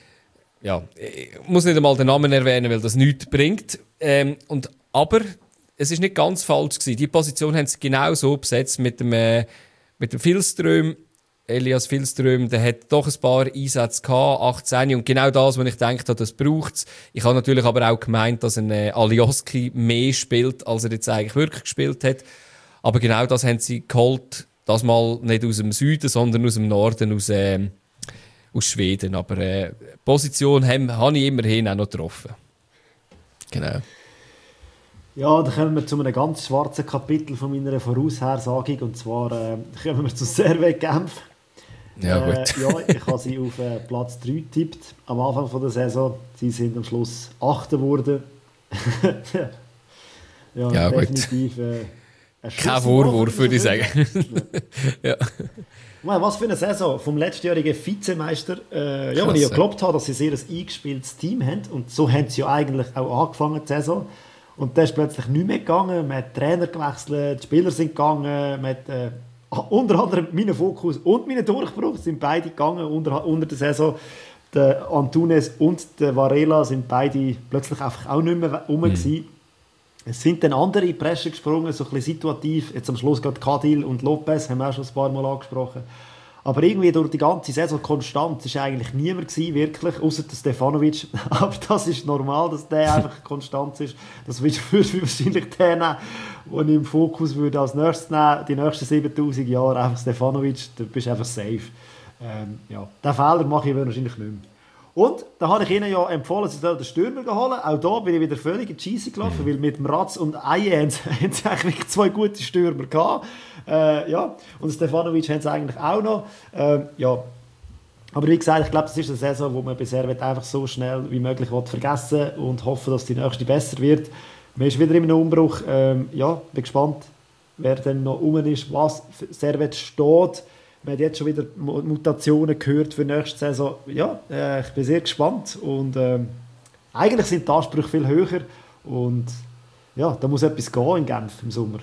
ja, ich muss nicht einmal den Namen erwähnen, weil das nichts bringt. Ähm, und, aber es ist nicht ganz falsch gewesen. Die Position haben sie genau so besetzt mit dem, äh, mit dem Filström. Elias Filström, der hat doch ein paar Einsätze gehabt, achtzehn, und genau das, was ich gedacht habe, das braucht es. Ich habe natürlich aber auch gemeint, dass ein äh, Alioski mehr spielt, als er jetzt eigentlich wirklich gespielt hat. Aber genau das haben sie geholt, das mal nicht aus dem Süden, sondern aus dem Norden, aus, äh, aus Schweden. Aber äh, Position habe hab ich immerhin auch noch getroffen. Genau. Ja, dann kommen wir zu einem ganz schwarzen Kapitel von meiner Voraushersagung, und zwar äh, kommen wir zu Servette Genf. Ja, äh, gut. ja, ich habe sie auf äh, Platz drei getippt am Anfang von der Saison. Sie sind am Schluss Achter geworden. ja, Ja, definitiv. Äh, Kein Vorwurf, würde ich sagen. Ja. Was für eine Saison vom letztjährigen Vizemeister. Äh, ja, Krass, weil ich ja ja. geglaubt habe, dass sie sehr ein eingespieltes Team haben. Und so haben sie ja eigentlich auch angefangen, die Saison. Und dann ist plötzlich nicht mehr gegangen. Man hat Trainer gewechselt, die Spieler sind gegangen. Man hat, äh, unter anderem mein Fokus und mein Durchbruch sind beide gegangen unter, unter der Saison. Der Antunes und der Varela sind beide plötzlich einfach auch nicht mehr rum gewesen. Mhm. Es sind dann andere in die Presse gesprungen, so ein bisschen situativ. Jetzt am Schluss gerade Cadil und Lopez, haben wir auch schon ein paar Mal angesprochen. Aber irgendwie durch die ganze Saison konstant war eigentlich niemand gewesen, wirklich, außer der Stefanovic. Aber das ist normal, dass der einfach konstant ist. Das würde wahrscheinlich der nehmen, den ich im Fokus würde als nächstes nehmen, die nächsten siebentausend Jahre, einfach Stefanovic, da bist du einfach safe. Ähm, ja. Den Fehler mache ich wahrscheinlich nicht mehr. Und da habe ich Ihnen ja empfohlen, sie sollen den Stürmer holen. Auch da bin ich wieder völlig in die Scheisse gelaufen, mhm. weil mit dem Ratz und Aye haben sie eigentlich zwei gute Stürmer gehabt. Äh, ja. Und Stefanovic haben sie eigentlich auch noch. Äh, ja. Aber wie gesagt, ich glaube, das ist eine Saison, wo man bei Servette einfach so schnell wie möglich vergessen will und hoffen, dass die nächste besser wird. Man ist wieder im Umbruch. Ähm, ja, bin gespannt, wer dann noch rum ist, was Servette steht. Man hat jetzt schon wieder Mutationen gehört für die nächste Saison. Ja, äh, ich bin sehr gespannt. Und ähm, eigentlich sind die Ansprüche viel höher. Und ja, da muss etwas gehen in Genf im Sommer.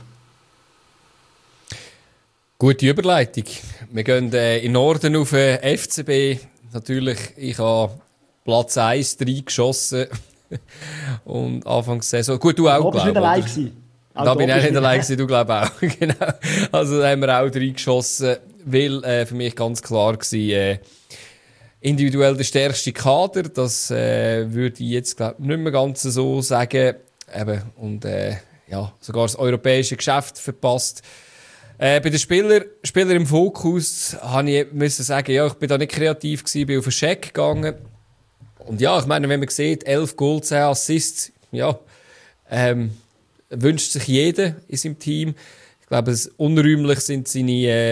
Gute Überleitung. Wir gehen äh, in Norden auf den F C B. Natürlich, ich habe Platz eins, drei geschossen. Und Anfangs Saison. Gut, du auch, glaube ich. Da bist du nicht allein. Da bin ich auch nicht allein gewesen, du glaube auch. Genau. Also da haben wir auch drei geschossen, weil äh, für mich ganz klar war, äh, individuell der stärkste Kader. Das äh, würde ich jetzt glaub, nicht mehr ganz so sagen. Eben, und äh, ja, sogar das europäische Geschäft verpasst. Äh, bei den Spielern Spieler im Fokus habe ich müssen sagen, ja, ich bin da nicht kreativ gewesen, bin auf den Check gegangen. Und ja, ich meine, wenn man sieht, elf Goal, zehn Assists, ja, ähm, wünscht sich jeder in seinem Team. Ich glaube, es unräumlich sind seine äh,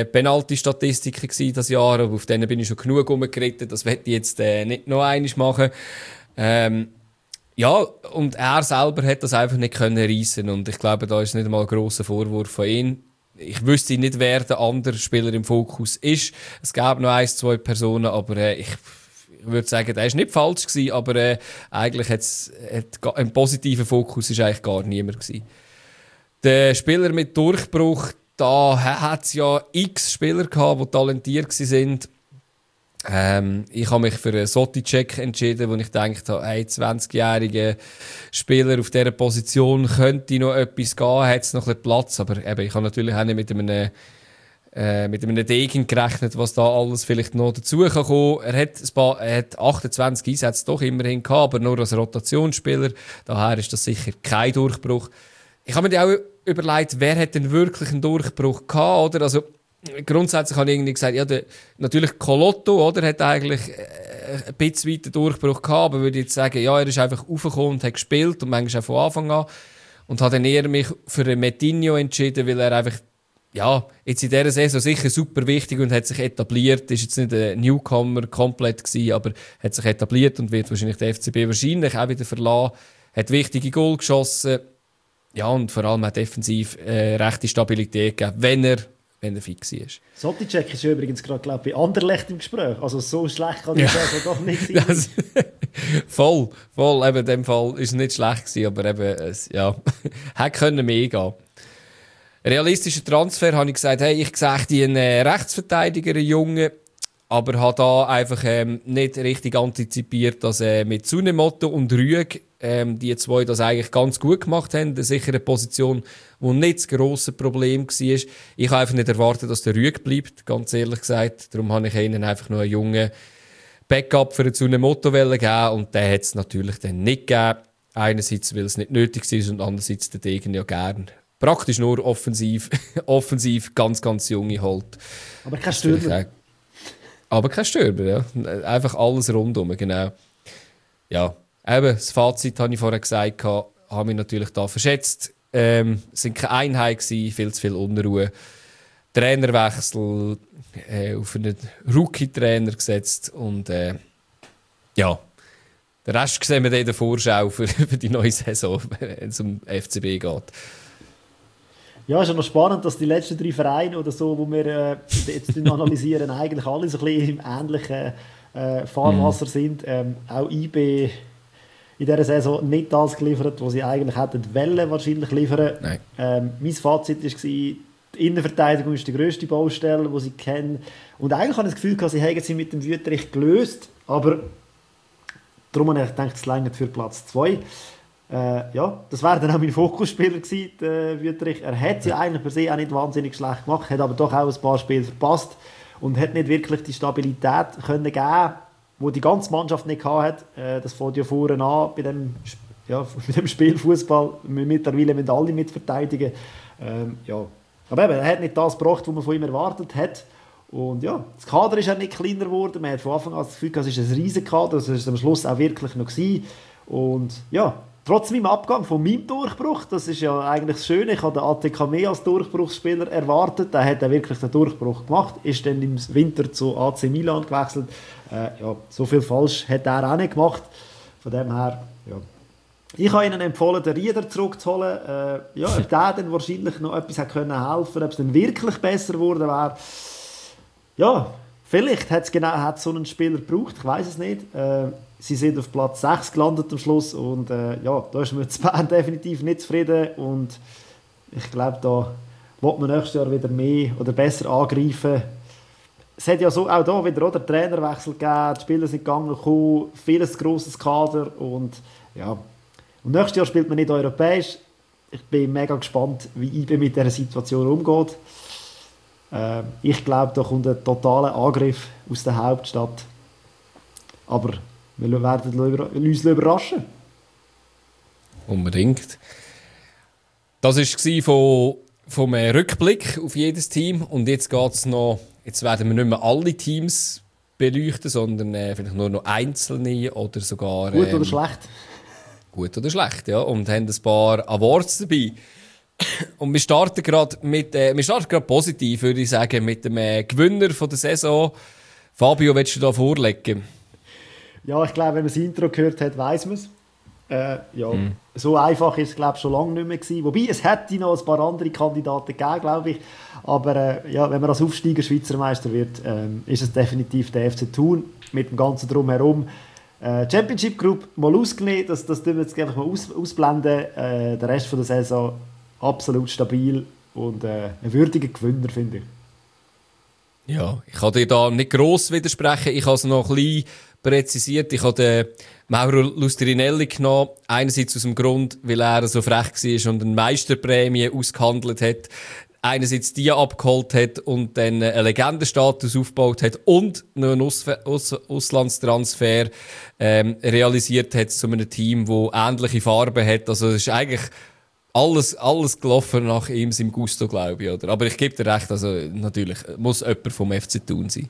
Penalty-Statistiken gewesen das Jahr, aber auf denen bin ich schon genug rumgeritten. Das werde ich jetzt äh, nicht noch einmal machen. Ähm, ja, und er selber hat das einfach nicht können reissen. Und ich glaube, da ist nicht mal ein grosser Vorwurf von ihm. Ich wüsste nicht, wer der andere Spieler im Fokus ist. Es gab noch ein, zwei Personen, aber äh, ich, ich würde sagen, der war nicht falsch gewesen, aber äh, eigentlich hat's, hat ein positiver Fokus ist eigentlich gar niemand gewesen. Der Spieler mit Durchbruch, da hat es ja x Spieler gehabt, die talentiert waren. Ähm, ich habe mich für einen Soticek entschieden, wo ich gedacht habe, ein zwanzigjähriger Spieler auf dieser Position könnte noch etwas gehen, hat es noch ein bisschen Platz. Aber eben, ich habe natürlich auch nicht mit einem, äh, mit einem Degen gerechnet, was da alles vielleicht noch dazu kann kommen. Er hat, ein paar, er hat achtundzwanzig Einsätze doch immerhin gehabt, aber nur als Rotationsspieler. Daher ist das sicher kein Durchbruch. Ich habe mir auch überlegt, wer hat denn wirklich einen Durchbruch gehabt, oder? Also, grundsätzlich habe ich irgendwie gesagt, ja, der, natürlich Colotto, oder, hat eigentlich äh, ein bisschen weiter Durchbruch gehabt, aber würde ich jetzt sagen, ja, er ist einfach raufgekommen und hat gespielt und manchmal auch von Anfang an und hat dann eher mich für einen Metinho entschieden, weil er einfach, ja, jetzt in dieser Saison sicher super wichtig und hat sich etabliert, ist jetzt nicht ein Newcomer komplett gewesen, aber hat sich etabliert und wird wahrscheinlich der F C B wahrscheinlich auch wieder verlassen, hat wichtige Goal geschossen, ja, und vor allem hat defensiv äh, rechte Stabilität gegeben, wenn er, wenn er fix ist. Soticek ist ja übrigens gerade, glaube ich, bei Anderlecht im Gespräch. Also so schlecht kann ich sagen, doch nicht sein. Das, voll, voll. Eben in dem Fall ist es nicht schlecht gewesen, aber eben, es, ja, hätte können mehr gehen. Realistischer Transfer habe ich gesagt, hey, ich sehe einen äh, Rechtsverteidiger, einen Jungen, aber habe da einfach ähm, nicht richtig antizipiert, dass äh, mit Tsunemoto und Rüeg ähm, die zwei das eigentlich ganz gut gemacht haben. Eine sichere Position, die nicht das grosse Problem war. Ich habe einfach nicht erwartet, dass der Rüeg bleibt, ganz ehrlich gesagt. Darum habe ich ihnen einfach nur einen jungen Backup für eine Tsunemoto geben und den hat es natürlich dann nicht gegeben. Einerseits, weil es nicht nötig ist und andererseits der Degen ja gern praktisch nur offensiv, offensiv ganz, ganz junge holt. Aber kein Stürmer. Aber kein Stürmer, ja. Einfach alles rundum, genau. Ja, eben, das Fazit habe ich vorher gesagt, habe mich natürlich da verschätzt. Ähm, es waren keine Einheit gewesen, viel zu viel Unruhe. Trainerwechsel, äh, auf einen Rookie-Trainer gesetzt und äh, ja, den Rest sehen wir dann in der Vorschau für, für die neue Saison, wenn es um F C B geht. Ja, ist ja noch spannend, dass die letzten drei Vereine oder so, die wir äh, jetzt analysieren, eigentlich alle so ein bisschen im ähnlichen äh, Fahrwasser mm. sind. Ähm, auch I B in dieser Saison nicht das geliefert, was sie eigentlich hätten wollen, wahrscheinlich liefern. Ähm, mein Fazit war, die Innenverteidigung ist die grösste Baustelle, die sie kennen. Und eigentlich habe ich das Gefühl, sie haben sie mit dem Wüterich gelöst, aber darum habe ich gedacht, es reicht für Platz zwei. Äh, ja, das wäre dann auch mein Fokusspieler gewesen, der Wüterich. Er hat sie eigentlich per se auch nicht wahnsinnig schlecht gemacht, hat aber doch auch ein paar Spiele verpasst und hat nicht wirklich die Stabilität können geben, die die ganze Mannschaft nicht hatte. Äh, das fängt ja vorne an bei dem, ja, mit dem Spielfußball. Mittlerweile müssen alle mitverteidigen. Ähm, ja. Aber eben, er hat nicht das gebracht, was man von ihm erwartet hat. Und ja, das Kader ist auch nicht kleiner geworden. Man hat von Anfang an das Gefühl, es ist ein Riesenkader. Das war es am Schluss auch wirklich noch gewesen. Und ja, trotz meinem Abgang von meinem Durchbruch, das ist ja eigentlich das Schöne, ich habe den A T K mehr als Durchbruchsspieler erwartet, der hat wirklich den Durchbruch gemacht, ist dann im Winter zu A C Milan gewechselt. Äh, ja, so viel falsch hat er auch nicht gemacht. Von dem her, ja. Ich habe ihnen empfohlen, den Rieder zurückzuholen. Äh, ja, ob der dann wahrscheinlich noch etwas helfen können, ob es dann wirklich besser geworden wäre. Ja, vielleicht hat es genau hat so einen Spieler gebraucht, ich weiß es nicht. Äh, Sie sind auf Platz sechs gelandet am Schluss und äh, ja, da ist man zu Bern definitiv nicht zufrieden und ich glaube, da wird man nächstes Jahr wieder mehr oder besser angreifen. Es hat ja so auch da wieder oder Trainerwechsel gegeben, die Spieler sind gegangen, gekommen, vieles grosses Kader und ja, und nächstes Jahr spielt man nicht europäisch. Ich bin mega gespannt, wie I B mit dieser Situation umgeht. Äh, ich glaube, da kommt ein totaler Angriff aus der Hauptstadt. Aber wir werden uns überraschen. Unbedingt. Das war von, vom Rückblick auf jedes Team. Und jetzt geht's noch, jetzt werden wir nicht mehr alle Teams beleuchten, sondern äh, vielleicht nur noch einzelne oder sogar... Gut ähm, oder schlecht? Gut oder schlecht, ja. Und haben ein paar Awards dabei. Und wir starten gerade mit, äh, wir starten gerade positiv, würde ich sagen, mit dem äh, Gewinner von der Saison. Fabio, willst du da vorlegen? Ja, ich glaube, wenn man das Intro gehört hat, weiss man es. Äh, ja, Mhm. so einfach ist es, glaube ich, schon lange nicht mehr gewesen. Wobei, es hätte noch ein paar andere Kandidaten gegeben, glaube ich. Aber äh, ja, wenn man als Aufsteiger Schweizer Meister wird, ähm, ist es definitiv der F C Thun mit dem ganzen Drumherum. Äh, Championship Group mal ausgenommen, das, das tun wir jetzt einfach mal aus, ausblenden. Äh, der Rest von der Saison absolut stabil und äh, ein würdiger Gewinner, finde ich. Ja, ich kann dir da nicht gross widersprechen. Ich habe es noch ein bisschen präzisiert. Ich habe den Mauro Lustrinelli genommen. Einerseits aus dem Grund, weil er so frech war und eine Meisterprämie ausgehandelt hat. Einerseits die abgeholt hat und dann einen Legendenstatus aufgebaut hat und noch einen Aus- Aus- Auslandstransfer ähm, realisiert hat zu einem Team, das ähnliche Farben hat. Also es ist eigentlich alles, alles gelaufen nach ihm, seinem Gusto, glaube ich. Oder? Aber ich gebe dir recht, also natürlich muss jemand vom F C Thun sein.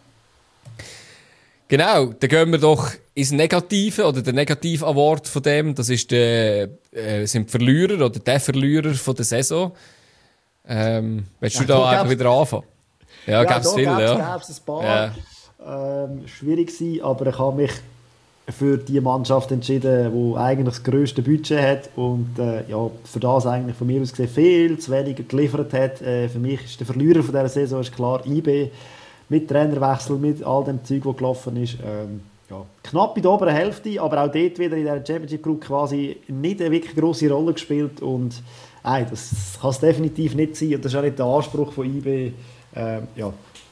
Genau, dann gehen wir doch ins Negative, oder der Negativ-Award von dem, das ist der, äh, sind die Verlierer, oder der Verlierer von der Saison. Ähm, willst du Ja, da da einfach gäb's- wieder anfangen? Ja, Ja, gäb's da viel, gäb's- ja. gäb's ein paar. Ja. Ähm, schwierig gewesen, aber ich habe mich für die Mannschaft entschieden, die eigentlich das grösste Budget hat und äh, ja, für das eigentlich von mir aus gesehen viel zu wenig geliefert hat. Äh, für mich ist der Verlierer von dieser Saison ist klar I B, mit Trainerwechsel, mit all dem Zeug, das gelaufen ist. Ähm, ja, knapp in der oberen Hälfte, aber auch dort wieder in dieser Championship Group quasi nicht eine wirklich grosse Rolle gespielt und nein, das kann es definitiv nicht sein und das ist auch nicht der Anspruch von I B. Ähm, ja.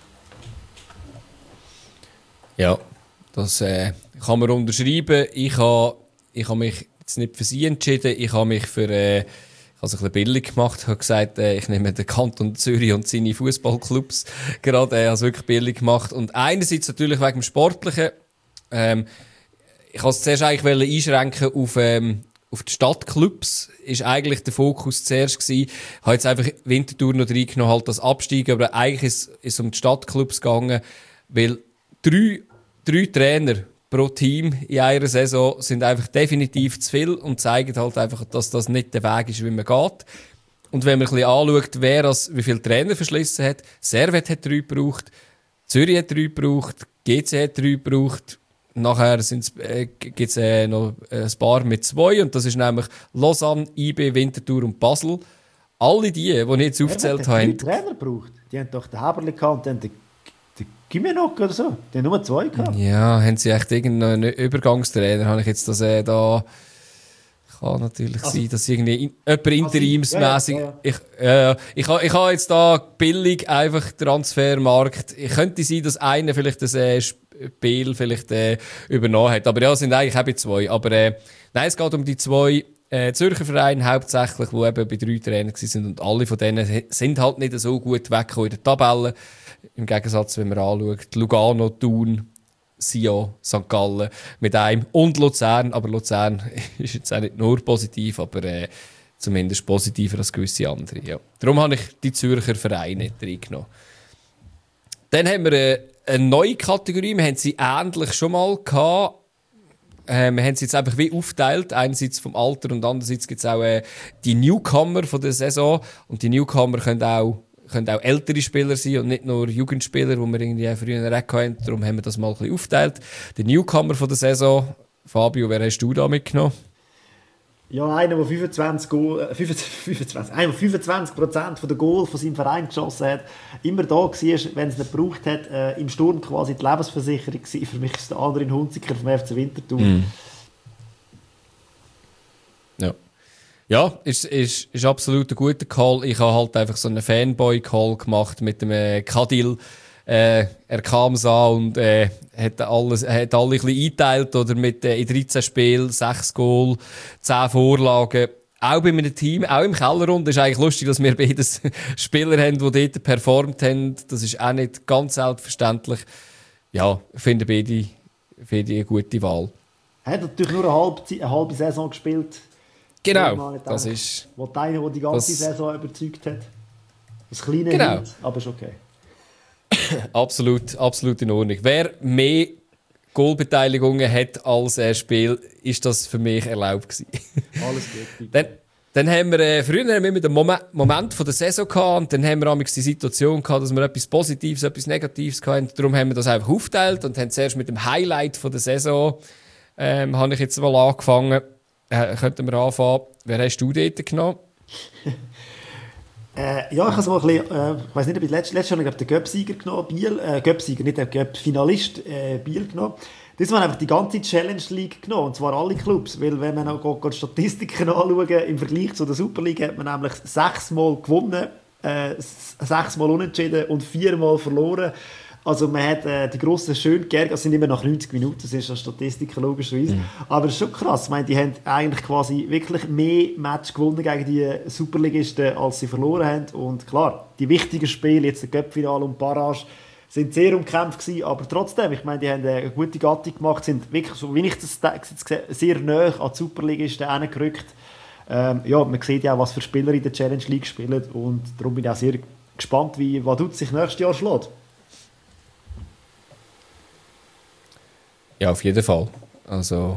Ja, das äh, kann man unterschreiben. Ich habe ich ha mich jetzt nicht für sie entschieden. Ich habe mich für... Äh, ich habe es ein bisschen billig gemacht. Ich habe gesagt, äh, ich nehme den Kanton Zürich und seine Fußballclubs. Gerade, äh, habe es wirklich billig gemacht. Und einerseits natürlich wegen dem Sportlichen. Ähm, ich wollte es zuerst eigentlich einschränken auf, ähm, auf die Stadtclubs. Ist eigentlich der Fokus zuerst gewesen. Ich habe jetzt einfach Winterthur noch reingenommen, halt das Absteigen. Aber eigentlich ist es um die Stadtclubs gegangen. Weil drei, drei Trainer pro Team in einer Saison sind einfach definitiv zu viel und zeigen halt einfach, dass das nicht der Weg ist, wie man geht. Und wenn man ein bisschen anschaut, wer das, wie viele Trainer verschlissen hat, Servet hat drei gebraucht, Zürich hat drei gebraucht, G C hat drei gebraucht, nachher äh, gibt es äh, noch ein paar mit zwei und das ist nämlich Lausanne, I B, Winterthur und Basel. Alle die, die ich jetzt aufgezählt habe, haben Trainer gebraucht. Die haben doch den Heberli gehabt und den Der Gimenock oder so, der hat nur zwei gehabt. Ja, haben sie echt irgendeinen Übergangstrainer? Habe ich jetzt das äh, da... Kann natürlich Also- sein, dass irgendwie in, jemand interimsmässig... ja, ja, ja. Ich, äh, ich, ha- ich habe jetzt da billig einfach Transfermarkt. Ich könnte sein, dass einer vielleicht das äh, Spiel vielleicht äh, übernommen hat. Aber ja, es sind eigentlich eben zwei. Aber äh, nein, es geht um die zwei äh, Zürcher Vereine hauptsächlich, die eben bei drei Trainern waren. Und alle von denen sind halt nicht so gut weggekommen in der Tabelle. Im Gegensatz, wenn man anschaut, Lugano, Thun, Sion, Sankt Gallen mit einem und Luzern. Aber Luzern ist jetzt auch nicht nur positiv, aber äh, zumindest positiver als gewisse andere. Ja. Darum habe ich die Zürcher Vereine nicht reingenommen. Dann haben wir äh, eine neue Kategorie. Wir haben sie ähnlich schon mal gehabt. Äh, wir haben sie jetzt einfach wie aufteilt. Einerseits vom Alter und andererseits gibt es auch äh, die Newcomer von der Saison. Und die Newcomer können auch können auch ältere Spieler sein und nicht nur Jugendspieler, die wir irgendwie früher nicht hatten. Darum haben wir das mal ein bisschen aufgeteilt. Der Newcomer von der Saison, Fabio, wer hast du da mitgenommen? Ja, einer, der fünfundzwanzig, Goal, äh, fünfundzwanzig, einer, der fünfundzwanzig Prozent von der Goal von seinem Verein geschossen hat, immer da war, wenn es nicht gebraucht hat, äh, im Sturm quasi die Lebensversicherung gewesen. Für mich ist der Andrin Hunziker vom F C Winterthur. Mm. Ja. Ja, ist, ist, ist absolut ein guter Call. Ich habe halt einfach so einen Fanboy-Call gemacht mit dem äh, Kadil. Äh, er kam an und äh, hat, alles, hat alle ein bisschen eingeteilt, oder mit äh, in dreizehn Spielen, sechs Goal, zehn Vorlagen. Auch bei meinem Team, auch im Kellerrund. Es ist eigentlich lustig, dass wir beides Spieler haben, die dort performt haben. Das ist auch nicht ganz selbstverständlich. Ja, ich finde beide, finde eine gute Wahl. Er hat natürlich nur eine halbe, eine halbe Saison gespielt. Genau, das ist... Wo der eine, der die ganze das, Saison überzeugt hat. Das kleine genau. Hit, aber ist okay. absolut, absolut in Ordnung. Wer mehr Goalbeteiligungen hat als ein Spiel, ist das für mich erlaubt gewesen. Alles gut. Dann, Dann haben wir, äh, früher haben wir mit dem Moment, Moment von der Saison gehabt und dann haben wir amigs die Situation gehabt, dass wir etwas Positives, etwas Negatives hatten. Darum haben wir das einfach aufgeteilt und haben zuerst mit dem Highlight von der Saison, ähm, habe ich jetzt mal angefangen. Äh, könnten wir anfangen. Wer hast du dort genommen? äh, ja, ich habe so ein bisschen, äh, ich weiss nicht, ob ich letztes, letztes Jahr ich den Göpp-Sieger genommen, Biel, äh, Göpp-Sieger, nicht den Göpp-Finalist, äh, Biel genommen. Das war einfach die ganze Challenge League genommen, und zwar alle Clubs, weil wenn man auch die Statistiken anschauen, im Vergleich zu der Super League hat man nämlich sechsmal gewonnen, äh, sechsmal unentschieden und viermal verloren. Also man hat äh, die Grossen schön geärgert, es sind immer nach neunzig Minuten, das ist eine Statistik logischerweise, mhm. aber es ist schon krass, ich meine, die haben eigentlich quasi wirklich mehr Match gewonnen gegen die Superligisten, als sie verloren haben, und klar, die wichtigen Spiele, jetzt der Cup-Finale und Barrage, sind sehr umkämpft gewesen, aber trotzdem, ich meine, die haben eine gute Gattung gemacht, sind wirklich, so wie ich das jetzt sehe, sehr nahe an die Superligisten hergerückt. Ähm, ja, man sieht ja auch, was für Spieler in der Challenge League spielen, und darum bin ich auch sehr gespannt, wie Vaduz sich nächstes Jahr schlägt. Ja, auf jeden Fall. Also,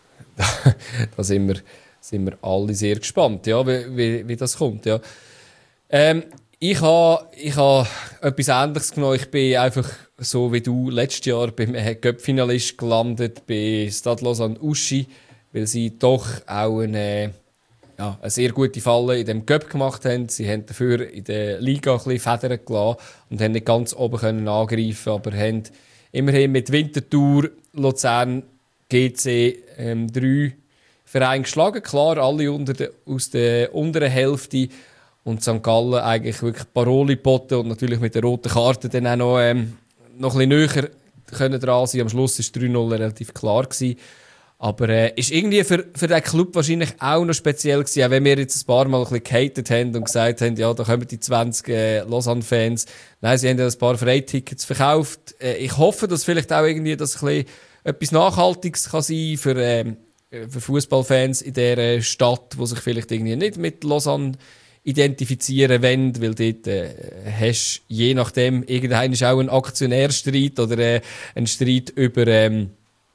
da sind wir, sind wir alle sehr gespannt, ja, wie, wie, wie das kommt. Ja. Ähm, Ich habe ich ha etwas Ähnliches genommen. Ich bin einfach so wie du letztes Jahr beim Cup-Finalist gelandet bei Stade Lausanne-Uschi, weil sie doch auch eine, ja, eine sehr gute Falle in dem Cup gemacht haben. Sie haben dafür in der Liga ein bisschen Federn gelassen und haben nicht ganz oben können angreifen, aber haben immerhin mit Winterthur, Luzern, G C ähm, drei Vereine geschlagen. Klar, alle unter de, aus der unteren Hälfte. Und Sankt Gallen eigentlich wirklich Paroli geboten und natürlich mit der roten Karte dann auch noch, ähm, noch ein bisschen näher können dran sein. Am Schluss war drei null relativ klar gewesen. Aber äh, ist irgendwie für, für den Club wahrscheinlich auch noch speziell gewesen, auch wenn wir jetzt ein paar Mal ein bisschen gehatet haben und gesagt haben, ja, da kommen die zwanzig äh, Lausanne-Fans. Nein, sie haben ja ein paar Freitickets verkauft. Äh, ich hoffe, dass vielleicht auch irgendwie das ein bisschen etwas Nachhaltiges kann sein für, ähm, für Fußballfans in dieser Stadt, die sich vielleicht irgendwie nicht mit Lausanne identifizieren wollen, weil dort äh, hast je nachdem irgendein ist auch ein Aktionärstreit oder äh, ein Streit über ähm,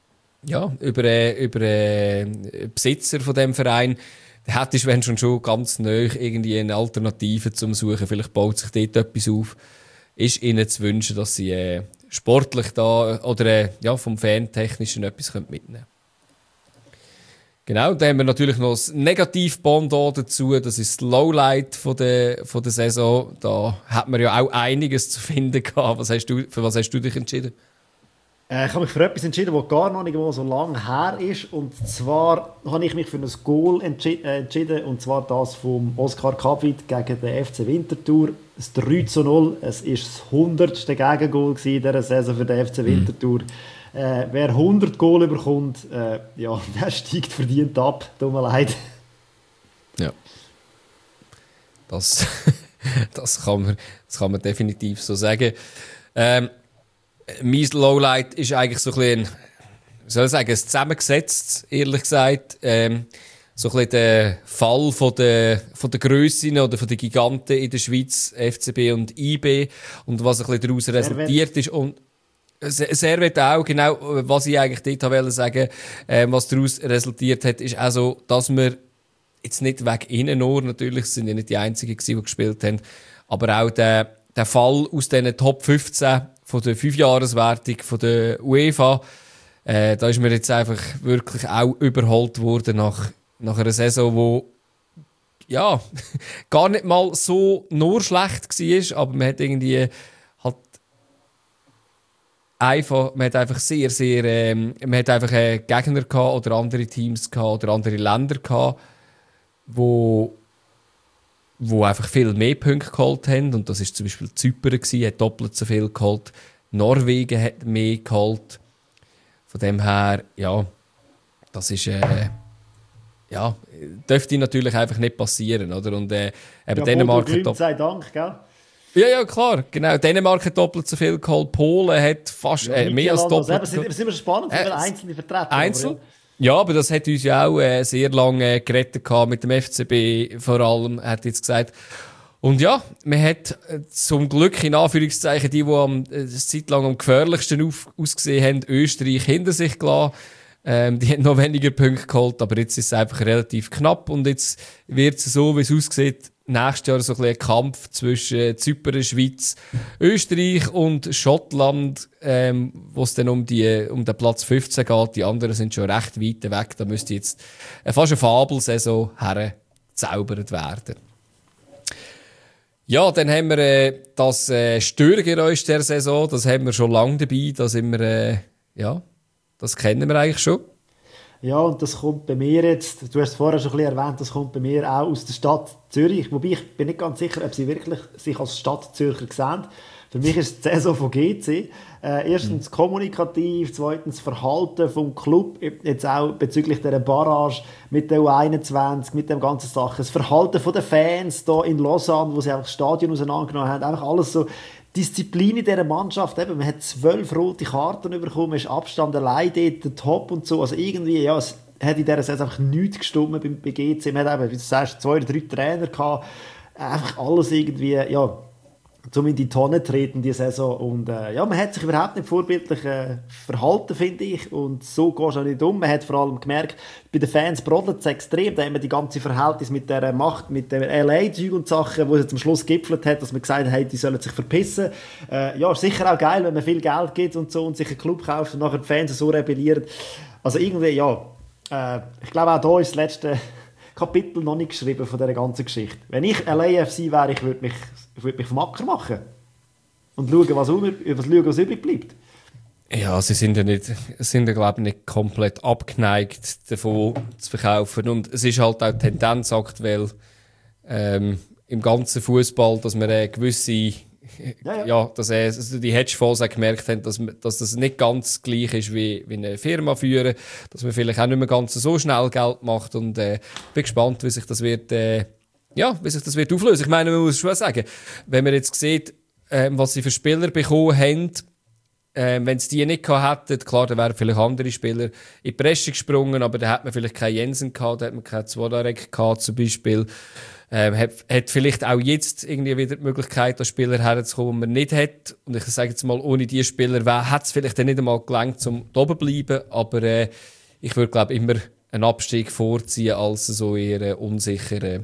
ja über äh, über äh, Besitzer von dem Verein. Da hättest du, wenn schon schon ganz neu irgendwie eine Alternative zum Suchen, vielleicht baut sich dort etwas auf. Ist ihnen zu wünschen, dass sie äh, sportlich da oder äh, ja vom Fantechnischen etwas mitnehmen können. Genau, dann haben wir natürlich noch das Negativ-Pendant dazu, das ist das Lowlight von der, von der Saison. Da hat man ja auch einiges zu finden gehabt. Was hast du, für was hast du dich entschieden? Äh, ich habe mich für etwas entschieden, das gar noch nicht mal so lange her ist. Und zwar habe ich mich für ein Goal entschi- äh, entschieden, und zwar das von Oskar Kabit gegen den F C Winterthur. Das drei zu null, es war das hundertste Gegengoal in dieser Saison für den F C Winterthur. Mhm. Äh, wer hundert Goal bekommt, äh, ja, der steigt verdient ab. Tut mir leid. Ja. Das, das, kann man, das kann man definitiv so sagen. Ähm, mein Lowlight ist eigentlich so ein bisschen, wie soll ich sagen, ein zusammengesetzt, ehrlich gesagt. Ähm, so ein bisschen der Fall von der, von der Grössinnen oder von den Giganten in der Schweiz, F C B und I B, und was ein bisschen daraus resultiert ist. Und Servet auch, genau, was ich eigentlich dort wollte sagen, äh, was daraus resultiert hat, ist auch so, dass wir jetzt nicht wegen ihnen nur, natürlich, es sind ja nicht die Einzigen gewesen, die gespielt haben, aber auch der, der Fall aus diesen Top fünfzehn von der Fünfjahreswertung von der UEFA, äh, da ist mir jetzt einfach wirklich auch überholt worden nach, nach einer Saison, wo ja, gar nicht mal so nur schlecht war, aber man hat irgendwie halt einfach, man hat einfach sehr, sehr, ähm, man hat einfach äh, Gegner gehabt oder andere Teams gehabt oder andere Länder gehabt, wo, wo einfach viel mehr Punkte geholt haben, und das ist zum Beispiel Zypern gewesen, hat doppelt so viel geholt, Norwegen hat mehr geholt, von dem her, ja, das ist, äh, ja, dürfte natürlich einfach nicht passieren, oder? Und äh, eben ja, Dänemark hat Gott sei Dank, gell? Ja, ja, klar, genau. Dänemark hat doppelt so viel geholt, Polen hat fast ja, äh, mehr als doppelt. Das ist immer spannend, äh, einzelne Vertreter. Einzeln? Ja, aber das hat uns ja auch äh, sehr lange äh, gerettet gehabt mit dem F C B, vor allem, hat jetzt gesagt. Und ja, man hat äh, zum Glück in Anführungszeichen die, die am, äh, eine Zeit lang am gefährlichsten auf, ausgesehen haben, Österreich hinter sich gelassen. Ähm, die haben noch weniger Punkte geholt, aber jetzt ist es einfach relativ knapp und jetzt wird es so, wie es aussieht, nächstes Jahr so ein, ein Kampf zwischen Zypern, Schweiz, Österreich und Schottland, ähm, wo es dann um, die, um den Platz fünfzehn geht. Die anderen sind schon recht weit weg. Da müsste jetzt äh, fast eine Fabelsaison hergezaubert werden. Ja, dann haben wir äh, das äh, Störgeräusch der Saison. Das haben wir schon lange dabei. Da sind wir, äh, ja, das kennen wir eigentlich schon. Ja, und das kommt bei mir jetzt, du hast es vorher schon ein bisschen erwähnt, das kommt bei mir auch aus der Stadt Zürich. Wobei ich bin nicht ganz sicher, ob sie wirklich sich als Stadtzürcher sehen. Für mich ist es die Saison von G C. Äh, erstens mhm. kommunikativ, zweitens Verhalten vom Club, jetzt auch bezüglich dieser Barrage mit der U einundzwanzig, mit dem ganzen Sachen. Das Verhalten der Fans hier in Lausanne, wo sie einfach das Stadion auseinandergenommen haben, einfach alles so. Disziplin in dieser Mannschaft, eben, man hat zwölf rote Karten bekommen, man ist Abstand allein dort, der Top und so, also irgendwie, ja, es hat in dieser Saison einfach nichts gestimmt bei, bei G C, man hat eben, wie du sagst, zwei oder drei Trainer gehabt, einfach alles irgendwie, ja, zum in die Tonne treten, die Saison, und äh, ja, man hat sich überhaupt nicht vorbildlich äh, verhalten, finde ich, und so gehst du auch nicht um. Man hat vor allem gemerkt, bei den Fans brodelt es extrem, da haben wir die ganze Verhältnis mit der Macht, mit den L A-Zeug und Sachen, wo es zum Schluss gipfelt hat, dass man gesagt hat, hey, die sollen sich verpissen. Äh, ja, ist sicher auch geil, wenn man viel Geld gibt und so und sich einen Club kauft und nachher die Fans so rebellieren. Also irgendwie, ja, äh, ich glaube auch da ist das letzte Kapitel noch nicht geschrieben von dieser ganzen Geschichte. Wenn ich L A F C wäre, ich würde mich, ich würde mich vom Acker machen und schauen, was, was, schauen, was übrig bleibt. Ja, sie sind ja nicht, sind ja, glaube ich, nicht komplett abgeneigt davon zu verkaufen. Und es ist halt auch die Tendenz aktuell ähm, im ganzen Fußball, dass man eine gewisse, ja, ja. ja dass äh, also die Hedgefonds auch gemerkt haben, dass, dass das nicht ganz gleich ist wie, wie eine Firma führen, dass man vielleicht auch nicht mehr ganz so schnell Geld macht, und äh, bin gespannt, wie sich das wird, äh, ja, wie sich das wird auflösen. Ich meine, man muss schon sagen, wenn man jetzt sieht, äh, was sie für Spieler bekommen haben, Ähm, wenn es die nicht gehabt hätten, klar, dann wären vielleicht andere Spieler in die Presse gesprungen, aber da hat man vielleicht keinen Jensen gehabt, da hat man keinen Zwodarek gehabt zum Beispiel. Ähm, hat, hat vielleicht auch jetzt irgendwie wieder die Möglichkeit, an Spieler herzukommen, die man nicht hat. Und ich sage jetzt mal, ohne diese Spieler hat es vielleicht dann nicht einmal gelangt, um da oben zu bleiben, aber äh, ich würde, glaube immer einen Abstieg vorziehen, als so eher unsichere,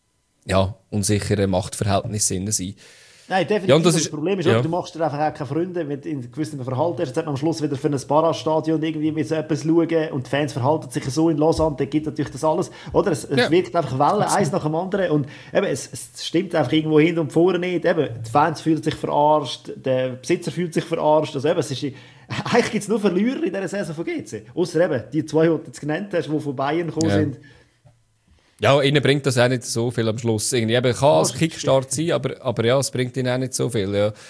ja, unsichere Machtverhältnisse sein. Nein, definitiv. Ja, und das, das ist, Problem ist, ja. du machst dir einfach auch keine Freunde mit in gewissem Verhalten. Jetzt hat man am Schluss wieder für ein Barrage-Stadion irgendwie mit so etwas schauen und die Fans verhalten sich so in Lausanne, dann gibt natürlich das alles. Oder? Es, es ja. wirkt einfach Wellen, eins nach dem anderen, und eben, es, es stimmt einfach irgendwo hin und vorne nicht. Eben, die Fans fühlen sich verarscht, der Besitzer fühlt sich verarscht. Also eben, es ist, eigentlich gibt es nur Verlierer in dieser Saison von G C. Ausser eben die zwei, die du jetzt genannt hast, die von Bayern gekommen ja. sind. Ja, ihnen bringt das auch nicht so viel am Schluss. Irgendwie eben, kann als Kickstart sein, aber, aber ja, es bringt ihnen auch nicht so viel. Ja,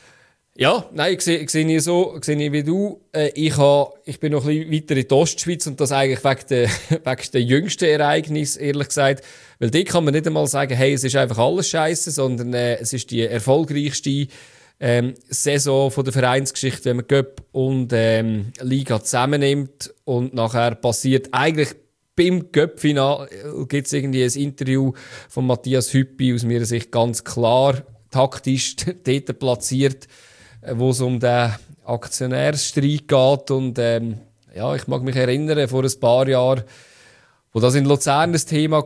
ja nein, ich sehe, ich sehe nie so, ich sehe nie wie du. Äh, ich, ha, ich bin noch ein bisschen weiter in der Ostschweiz, und das eigentlich wegen der, wegen der jüngsten Ereignisse, ehrlich gesagt. Weil dort kann man nicht einmal sagen, hey, es ist einfach alles scheiße, sondern äh, es ist die erfolgreichste ähm, Saison von der Vereinsgeschichte, wenn man Cup und ähm, Liga zusammennimmt, und nachher passiert eigentlich beim Cup-Final gibt es irgendwie ein Interview von Matthias Hüppi, aus meiner Sicht ganz klar taktisch dort platziert, wo es um den Aktionärsstreit geht. Und ähm, ja, ich mag mich erinnern, vor ein paar Jahren, wo das in Luzern das Thema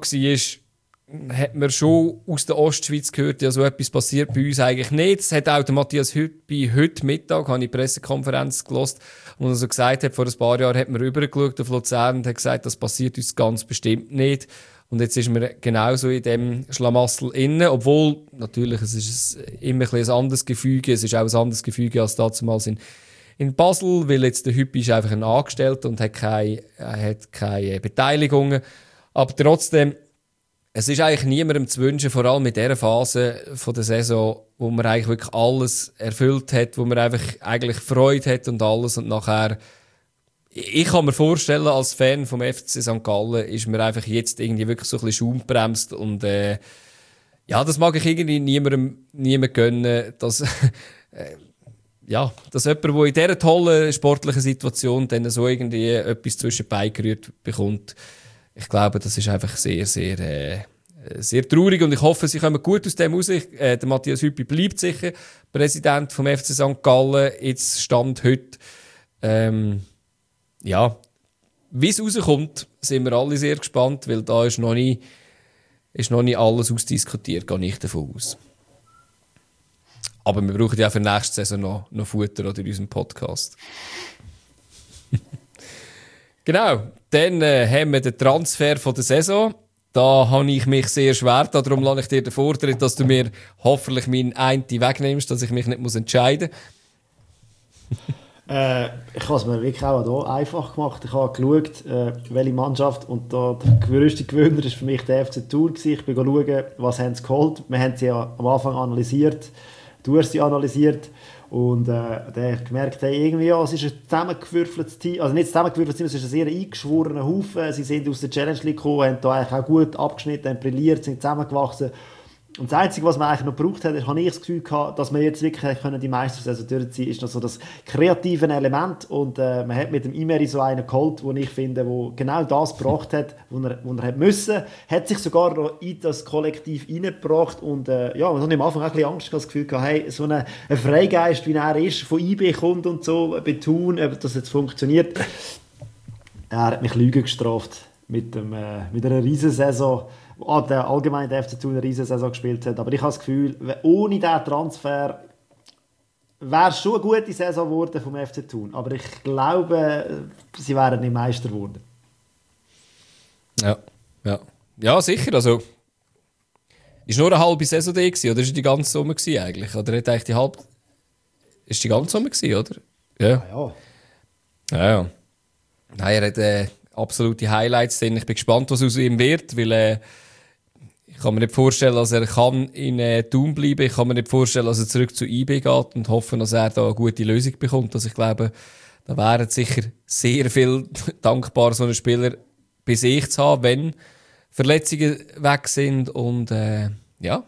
war, hat man schon aus der Ostschweiz gehört, ja, so etwas passiert bei uns eigentlich nicht. Das hat auch der Matthias Hüppi heute Mittag, habe ich die Pressekonferenz gehört, wo er so gesagt hat, vor ein paar Jahren hat man rübergeschaut auf Luzern und hat gesagt, das passiert uns ganz bestimmt nicht. Und jetzt ist man genauso in dem Schlamassel inne, obwohl natürlich es ist immer ein, ein anderes Gefüge, es ist auch ein anderes Gefüge als damals in, in Basel, weil jetzt der Hüppi ist einfach ein Angestellter und hat keine, hat keine Beteiligungen. Aber trotzdem, es ist eigentlich niemandem zu wünschen, vor allem in dieser Phase von der Saison, wo man eigentlich wirklich alles erfüllt hat, wo man einfach eigentlich Freude hat und alles, und nachher, ich kann mir vorstellen, als Fan vom F C Sankt Gallen ist mir einfach jetzt irgendwie wirklich so ein bisschen Schaumbremst, und äh, ja, das mag ich irgendwie niemandem, niemandem gönnen, dass, äh, ja, dass jemand, der in dieser tollen sportlichen Situation dann so irgendwie etwas zwischen die Beine gerührt bekommt. Ich glaube, das ist einfach sehr, sehr, äh, sehr traurig, und ich hoffe, sie kommen gut aus dem raus. Äh, der Matthias Hüppi bleibt sicher Präsident vom F C Sankt Gallen, jetzt Stand heute. Ähm, ja, wie es rauskommt, sind wir alle sehr gespannt, weil da ist noch nicht, ist noch nicht alles ausdiskutiert, gehe ich davon aus. Aber wir brauchen ja für nächste Saison noch, noch Futter oder in unserem Podcast. Genau, dann äh, haben wir den Transfer von der Saison. Da habe ich mich sehr schwer, darum lasse ich dir den Vortritt, dass du mir hoffentlich meinen einen wegnimmst, dass ich mich nicht muss entscheiden muss. äh, ich habe es mir wirklich auch hier einfach gemacht. Ich habe geschaut, äh, welche Mannschaft, und da der grösste Gewinner war für mich der F C Thun. Ich bin schauen, was haben sie geholt. Wir haben sie ja am Anfang analysiert. Du hast sie analysiert. Und äh, da habe ich gemerkt, hey, irgendwie, ja, es ist ein zusammengewürfeltes Team, also nicht zusammengewürfeltes Team, es ist ein sehr eingeschworener Haufen. Sie sind aus der Challenge League gekommen, haben da eigentlich auch gut abgeschnitten, haben brilliert, sind zusammengewachsen. Und das Einzige, was man eigentlich noch gebraucht hat, ist, habe ich das Gefühl gehabt, dass wir jetzt wirklich können die Meistersaison durchziehen, ist noch so das kreative Element. Und äh, man hat mit dem Imeri so einen geholt, den ich finde, der genau das gebracht hat, was er, was er hat müssen. Hat sich sogar noch in das Kollektiv reingebracht. Und äh, ja, man hat am Anfang auch ein bisschen Angst gehabt, das Gefühl gehabt, hey, so ein, ein Freigeist, wie er ist, von I B kommt und so, bei Thun, ob das jetzt funktioniert. Er hat mich Lügen gestraft mit, dem, äh, mit einer Riesensaison. Ah, der allgemein der F C Thun eine Riesensaison gespielt hat. Aber ich habe das Gefühl, ohne diesen Transfer wäre es schon eine gute Saison geworden vom F C Thun. Aber ich glaube, sie wären nicht Meister geworden. Ja, ja. Ja, sicher. Also, ist nur eine halbe Saison da gewesen, oder ist die ganze Sommer gewesen eigentlich? Oder hat eigentlich die halbe... Ist die ganze Sommer gewesen, oder? Ja. Ja, ja. Ja, ja. Nein, er hat äh, absolute Highlights drin. Ich bin gespannt, was aus ihm wird, weil äh, ich kann mir nicht vorstellen, dass er kann in äh, Thun bleiben kann. Ich kann mir nicht vorstellen, dass er zurück zu I B geht und hoffen, dass er da eine gute Lösung bekommt. Also ich glaube, da wären sicher sehr viel dankbar, so einen Spieler bei sich zu haben, wenn Verletzungen weg sind. Und äh, ja.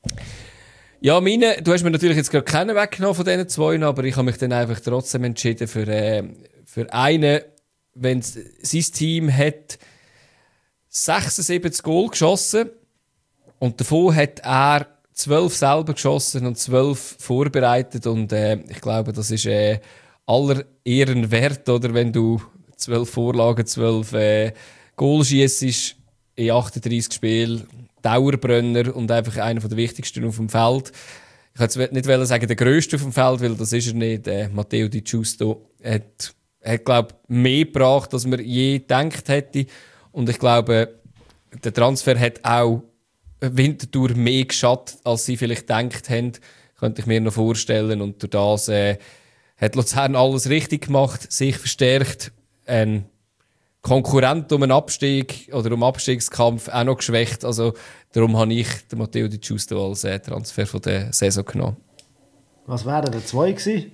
Ja, meine, du hast mir natürlich jetzt gerade keinen weggenommen von diesen zwei, aber ich habe mich dann einfach trotzdem entschieden für, äh, für einen, wenn sein Team hat sechsundsiebzig Goal geschossen und davon hat er zwölf selber geschossen und zwölf vorbereitet und äh, ich glaube, das ist äh, aller Ehren wert, oder, wenn du zwölf Vorlagen, zwölf äh, Goal schiessest in achtunddreissig Spielen, Dauerbrenner und einfach einer der wichtigsten auf dem Feld. Ich wollte jetzt nicht sagen, der grösste auf dem Feld, weil das ist er nicht. Äh, Matteo Di Giusto hat, hat glaube ich, mehr gebracht, als man je gedacht hätte. Und ich glaube, der Transfer hat auch Winterthur mehr geschadet, als sie vielleicht gedacht haben. Könnte ich mir noch vorstellen. Und durch das äh, hat Luzern alles richtig gemacht, sich verstärkt, ein Konkurrent um einen Abstieg oder um einen Abstiegskampf auch noch geschwächt. Also darum habe ich den Matteo Di Giusto als äh, Transfer von der Saison genommen. Was wären der zwei gewesen?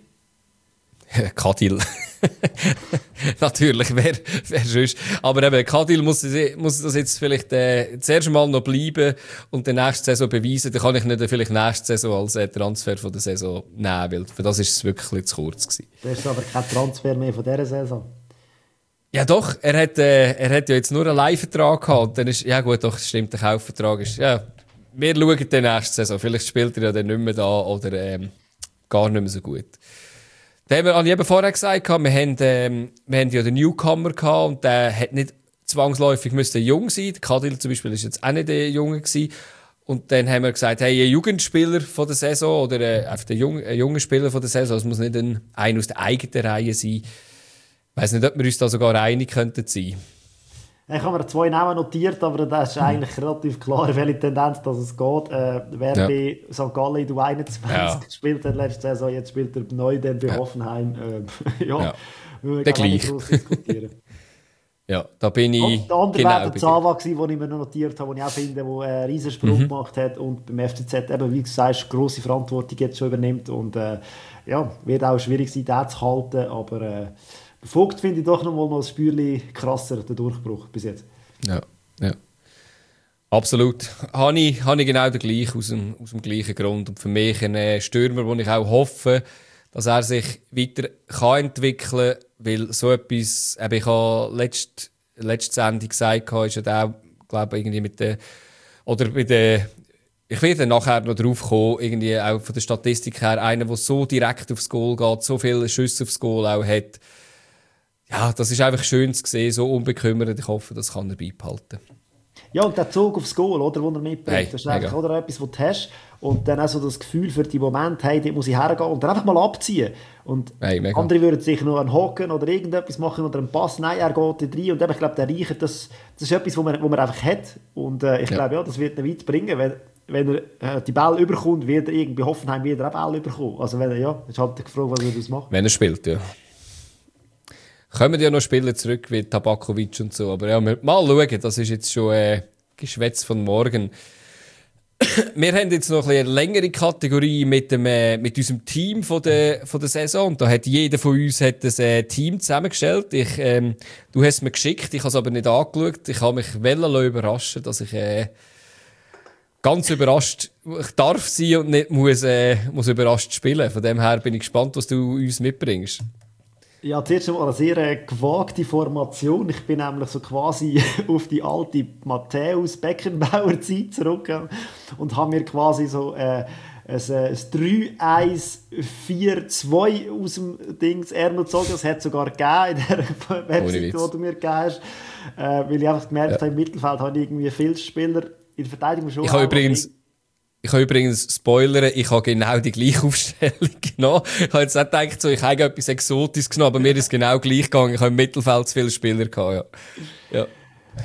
Kadil. Natürlich, wer, wer sonst. Aber eben, Kadil muss, muss das jetzt vielleicht äh, zuerst mal noch bleiben und die nächste Saison beweisen. Dann kann ich nicht vielleicht nächste Saison als äh, Transfer von der Saison nehmen, weil für das ist es wirklich ein bisschen zu kurz gewesen. Das ist aber kein Transfer mehr von dieser Saison. Ja doch, er hat, äh, er hat ja jetzt nur einen Leihvertrag gehabt. Und dann ist, ja gut, doch, stimmt, der Kaufvertrag ist, ja, wir schauen die nächste Saison. Vielleicht spielt er ja dann nicht mehr da oder ähm, gar nicht mehr so gut. Dann haben wir eben vorher gesagt, wir haben, ähm, wir haben ja den Newcomer gehabt und der hat nicht zwangsläufig müsste jung sein. Der Kadil zum Beispiel ist jetzt auch nicht der Junge gewesen. Und dann haben wir gesagt, hey, ein Jugendspieler von der Saison oder äh, einfach der junge, ein junger Spieler von der Saison, es muss nicht ein, ein aus der eigenen Reihe sein. Ich weiss nicht, ob wir uns da sogar einig könnten sein. Ich habe mir zwei Namen notiert, aber das ist eigentlich relativ klar, welche Tendenz dass es geht. Äh, wer ja. bei Sankt Gallen in der U einundzwanzig ja. gespielt hat letzte Saison, jetzt spielt er neu dann bei ja. Hoffenheim. Äh, ja, ja. wir der können nicht groß diskutieren. Ja, da bin ich. Und der andere genau, wäre der Zava gewesen, den ich mir noch notiert habe, den ich auch finde, der einen riesen Sprung mhm. gemacht hat und beim F C Z eben, wie du sagst, grosse Verantwortung jetzt schon übernimmt und äh, ja, wird auch schwierig sein, den zu halten, aber äh, Vogt finde ich doch noch mal noch ein Spürchen krasser, der Durchbruch bis jetzt. Ja, ja. Absolut. Habe ich, habe ich genau den gleichen, aus dem, aus dem gleichen Grund. Und für mich ein Stürmer, wo ich auch hoffe, dass er sich weiter kann entwickeln kann, weil so etwas, eben ich habe letzte, letzte Sendung gesagt, ist ja auch, glaube ich, irgendwie mit der, oder bei der, ich werde nachher noch drauf kommen, irgendwie auch von der Statistik her, einer, der so direkt aufs Goal geht, so viele Schüsse aufs Goal auch hat. ja, das ist einfach schön zu sehen, so unbekümmert. Ich hoffe, das kann er beibehalten. Ja, und der Zug aufs Goal, oder, den er mitbringt, Hey, das ist einfach oder, etwas, was du hast. Und dann auch so das Gefühl für die Momente, hey, dort muss ich hergehen und dann einfach mal abziehen. Und hey, andere würden sich noch einen Hocken oder irgendetwas machen oder einen Pass. Nein, er geht dort rein. Und eben, ich glaube, der Reicher, das, das ist etwas, was man, was man einfach hat. Und äh, ich ja. glaube, ja, das wird ihn weit bringen. Wenn, wenn er äh, die Bälle überkommt, wird er irgendwie Hoffenheim wieder auch Bälle überkommen. Also wenn er, ja, ist halt die Frage, was er das macht. Wenn er spielt, ja. Kommen ja noch Spieler zurück, wie Tabakovic und so. Aber ja, mal schauen, das ist jetzt schon äh, Geschwätz von morgen. Wir haben jetzt noch eine längere Kategorie mit, dem, äh, mit unserem Team von der, von der Saison. Und da hat jeder von uns hat ein äh, Team zusammengestellt. Ich, ähm, du hast es mir geschickt, ich habe es aber nicht angeschaut. Ich habe mich überraschen, dass ich äh, ganz überrascht ich darf sein und nicht muss, äh, muss überrascht spielen. Von dem her bin ich gespannt, was du uns mitbringst. Ja, zuerst einmal eine sehr äh, gewagte Formation. Ich bin nämlich so quasi auf die alte Matthäus-Beckenbauer-Zeit zurückgegangen und habe mir quasi so äh, ein, ein drei eins vier zwei aus dem Dings Ärmel gezogen. Das hat es sogar gegeben in der Webseite, die du mir gegeben hast. Äh, weil ich einfach gemerkt ja. habe, im Mittelfeld habe ich irgendwie viele Spieler in der Verteidigung schon. Ich habe übrigens... Ich habe übrigens spoilern, ich habe genau die gleiche Aufstellung genommen. Ich habe jetzt nicht gedacht, so, ich habe etwas Exotisches genommen, aber mir ist es genau gleich gegangen. Ich habe im Mittelfeld zu viele Spieler gehabt, ja. Ja,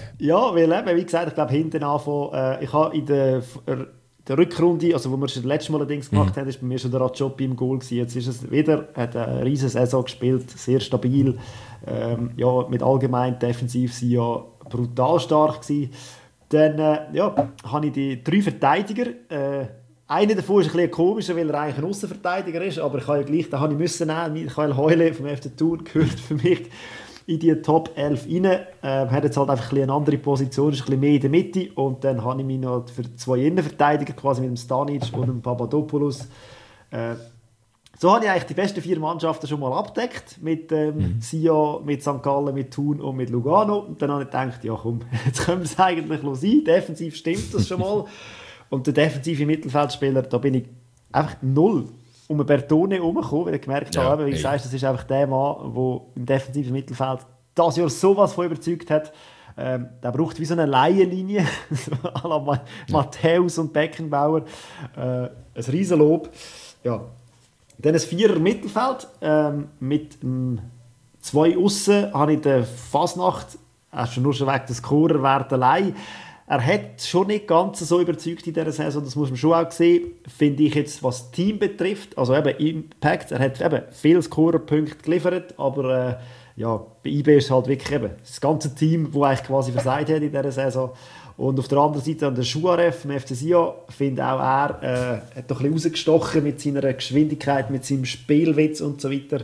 ja weil eben, wie gesagt, ich glaube, hinten anfangen, äh, ich habe in der, der Rückrunde, also wo wir schon das letzte Mal allerdings gemacht mhm. haben, ist bei mir schon der Rajopi im Goal gewesen. Jetzt ist es wieder, hat eine riesige Saison gespielt, sehr stabil, ähm, ja, mit allgemein defensiv sind ja brutal stark gewesen. Dann äh, ja, habe ich die drei Verteidiger. Äh, einer davon ist ein bisschen komischer, weil er eigentlich ein Aussenverteidiger ist, aber ich habe ja gleich, den habe ich müssen nehmen. Michael Heule vom F C Thun gehört für mich in die Top elf rein. Äh, hat jetzt halt einfach ein bisschen eine andere Position, ist ein bisschen mehr in der Mitte. Und dann habe ich mich noch für zwei Innenverteidiger, quasi mit dem Stanic und dem Papadopoulos. Äh, so habe ich eigentlich die besten vier Mannschaften schon mal abgedeckt. Mit ähm, mhm. Sion, mit Sankt Gallen, mit Thun und mit Lugano. Und dann habe ich gedacht, ja komm, jetzt können wir es eigentlich sein. Defensiv stimmt das schon mal. Und der defensive Mittelfeldspieler, da bin ich einfach null um einen Bertone herumgekommen, weil ich gemerkt ja, habe, wie du sagst, das ist einfach der Mann, der im defensiven Mittelfeld das Jahr sowas von überzeugt hat. Ähm, der braucht wie so eine Laienlinie, à la Ma- Matthäus und Beckenbauer. Äh, ein Riesenlob. Ja. Dann ein Vierer Mittelfeld ähm, mit ähm, zwei Aussen habe ich den Fasnacht, er ist schon nur schon weg des Scorerwert allein. Er hat schon nicht ganz so überzeugt in dieser Saison, das muss man schon auch sehen, finde ich jetzt, was das Team betrifft. Also eben Impact, er hat eben viele Scorerpunkte geliefert, aber äh, ja, bei I B ist es halt wirklich eben das ganze Team, das eigentlich quasi versagt hat in dieser Saison. Und auf der anderen Seite an der Schuarev vom F C Sion, finde auch er, äh, hat doch ein bisschen rausgestochen mit seiner Geschwindigkeit, mit seinem Spielwitz und so weiter.